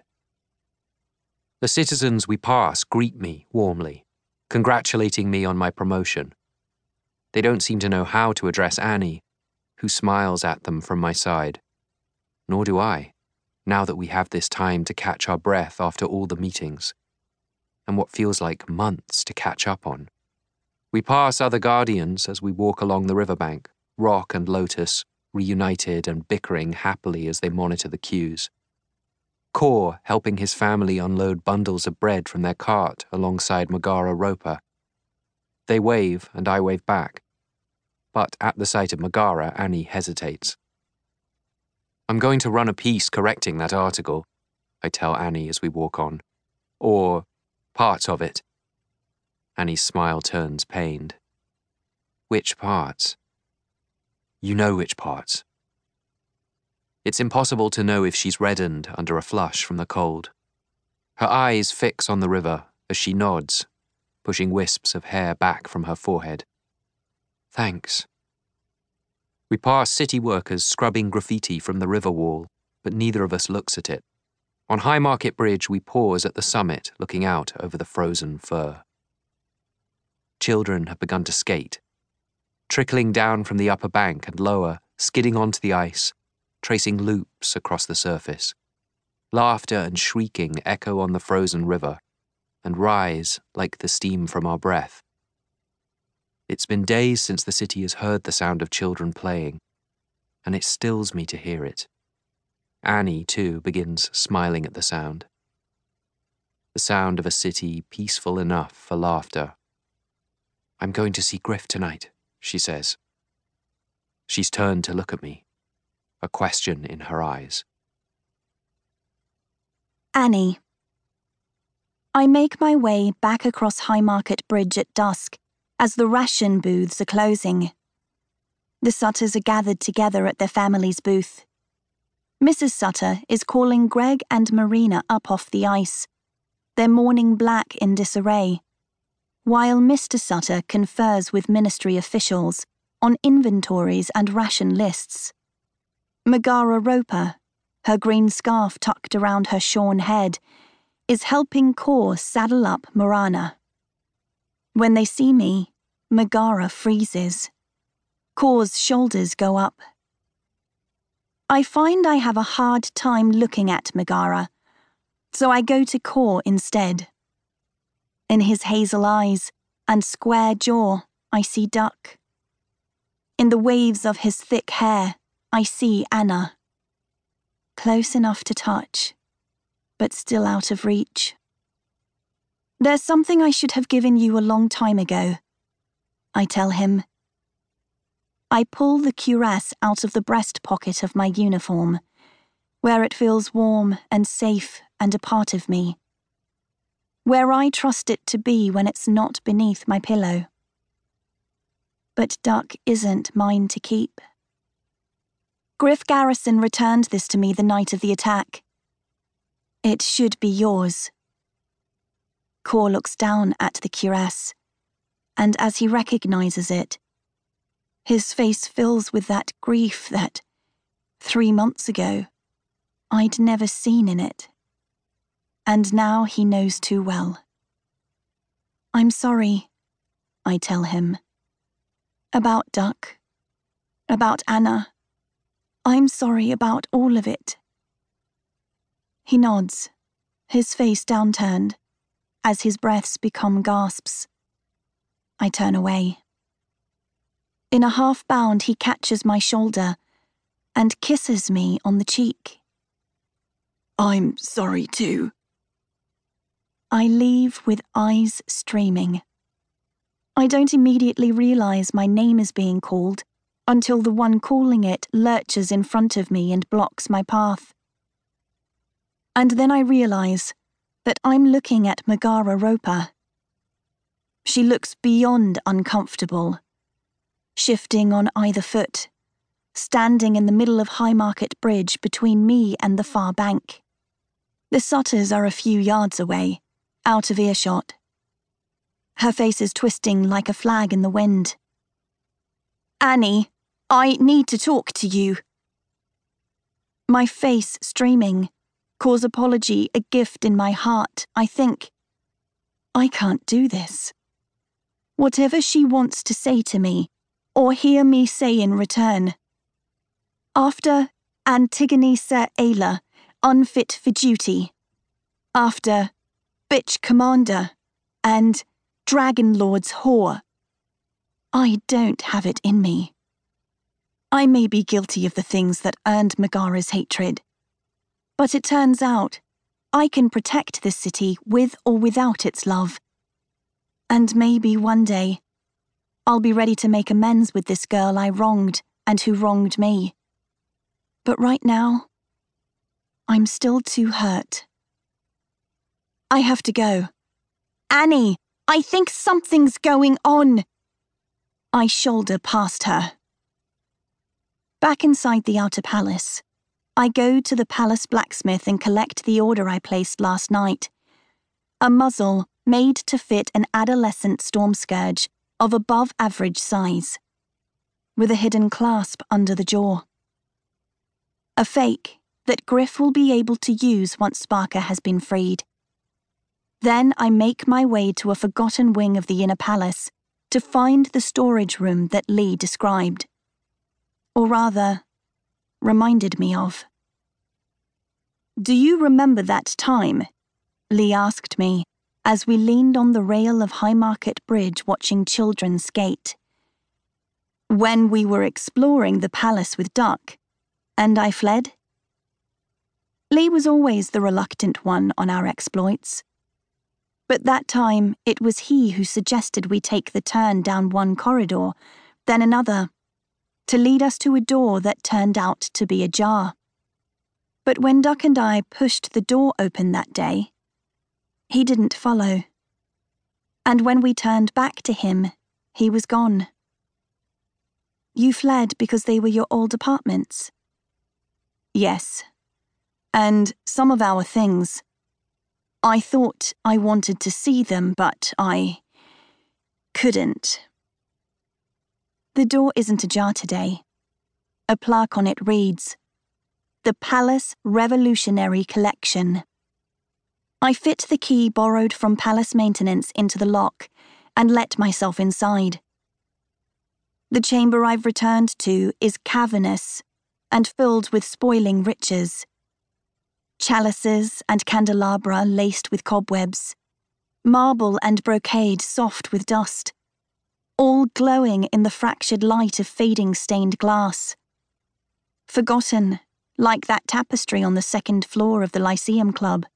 The citizens we pass greet me warmly, congratulating me on my promotion. They don't seem to know how to address Annie, who smiles at them from my side. Nor do I, now that we have this time to catch our breath after all the meetings, and what feels like months to catch up on. We pass other guardians as we walk along the riverbank, Rock and Lotus, reunited and bickering happily as they monitor the queues. Kor helping his family unload bundles of bread from their cart alongside Megara Roper. They wave and I wave back, but at the sight of Megara, Annie hesitates. I'm going to run a piece correcting that article, I tell Annie as we walk on. Or parts of it. Annie's smile turns pained. Which parts? You know which parts. It's impossible to know if she's reddened under a flush from the cold. Her eyes fix on the river as she nods, pushing wisps of hair back from her forehead. Thanks. We pass city workers scrubbing graffiti from the river wall, but neither of us looks at it. On Haymarket Bridge, we pause at the summit, looking out over the frozen Fur. Children have begun to skate, trickling down from the upper bank and lower, skidding onto the ice, tracing loops across the surface. Laughter and shrieking echo on the frozen river and rise like the steam from our breath. It's been days since the city has heard the sound of children playing, and it stills me to hear it. Annie, too, begins smiling at the sound. The sound of a city peaceful enough for laughter. I'm going to see Griff tonight, she says. She's turned to look at me, a question in her eyes. Annie. I make my way back across Haymarket Bridge at dusk as the ration booths are closing. The Sutters are gathered together at their family's booth. Missus Sutter is calling Greg and Marina up off the ice, their mourning black in disarray, while Mister Sutter confers with ministry officials on inventories and ration lists. Megara Roper, her green scarf tucked around her shorn head, is helping Kor saddle up Morana. When they see me, Megara freezes. Kor's shoulders go up. I find I have a hard time looking at Megara, so I go to Kor instead. In his hazel eyes and square jaw, I see Duck. In the waves of his thick hair, I see Anna. Close enough to touch, but still out of reach. There's something I should have given you a long time ago, I tell him. I pull the cuirass out of the breast pocket of my uniform, where it feels warm and safe and a part of me, where I trust it to be when it's not beneath my pillow. But Duck isn't mine to keep. Griff Garrison returned this to me the night of the attack. It should be yours. Kor looks down at the cuirass, and as he recognizes it, his face fills with that grief that, three months ago, I'd never seen in it. And now he knows too well. I'm sorry, I tell him. About Duck. About Anna. I'm sorry about all of it. He nods, his face downturned, as his breaths become gasps. I turn away. In a half bound, he catches my shoulder and kisses me on the cheek. I'm sorry too. I leave with eyes streaming. I don't immediately realize my name is being called until the one calling it lurches in front of me and blocks my path. And then I realize that I'm looking at Megara Roper. She looks beyond uncomfortable, shifting on either foot, standing in the middle of Haymarket Bridge between me and the far bank. The Sutters are a few yards away, out of earshot. Her face is twisting like a flag in the wind. Annie, I need to talk to you. My face streaming, Kor's apology a gift in my heart, I think. I can't do this. Whatever she wants to say to me, or hear me say in return, After Antigone Sir Ayla, unfit for duty. After Bitch Commander and Dragon Lord's whore. I don't have it in me. I may be guilty of the things that earned Megara's hatred, but it turns out I can protect this city with or without its love. And maybe one day, I'll be ready to make amends with this girl I wronged and who wronged me. But right now, I'm still too hurt. I have to go. Annie, I think something's going on. I shoulder past her. Back inside the outer palace, I go to the palace blacksmith and collect the order I placed last night. A muzzle made to fit an adolescent storm scourge of above average size, with a hidden clasp under the jaw. A fake that Griff will be able to use once Sparker has been freed. Then I make my way to a forgotten wing of the inner palace to find the storage room that Lee described. Or rather, reminded me of. Do you remember that time? Lee asked me as we leaned on the rail of Highmarket Bridge watching children skate. When we were exploring the palace with Duck, and I fled? Lee was always the reluctant one on our exploits. But that time, it was he who suggested we take the turn down one corridor, then another, to lead us to a door that turned out to be ajar. But when Duck and I pushed the door open that day, he didn't follow. And when we turned back to him, he was gone. You fled because they were your old apartments? Yes. And some of our things. I thought I wanted to see them, but I couldn't. The door isn't ajar today. A plaque on it reads, "The Palace Revolutionary Collection." I fit the key borrowed from Palace Maintenance into the lock and let myself inside. The chamber I've returned to is cavernous and filled with spoiling riches. Chalices and candelabra laced with cobwebs, marble and brocade soft with dust, all glowing in the fractured light of fading stained glass. Forgotten, like that tapestry on the second floor of the Lyceum Club.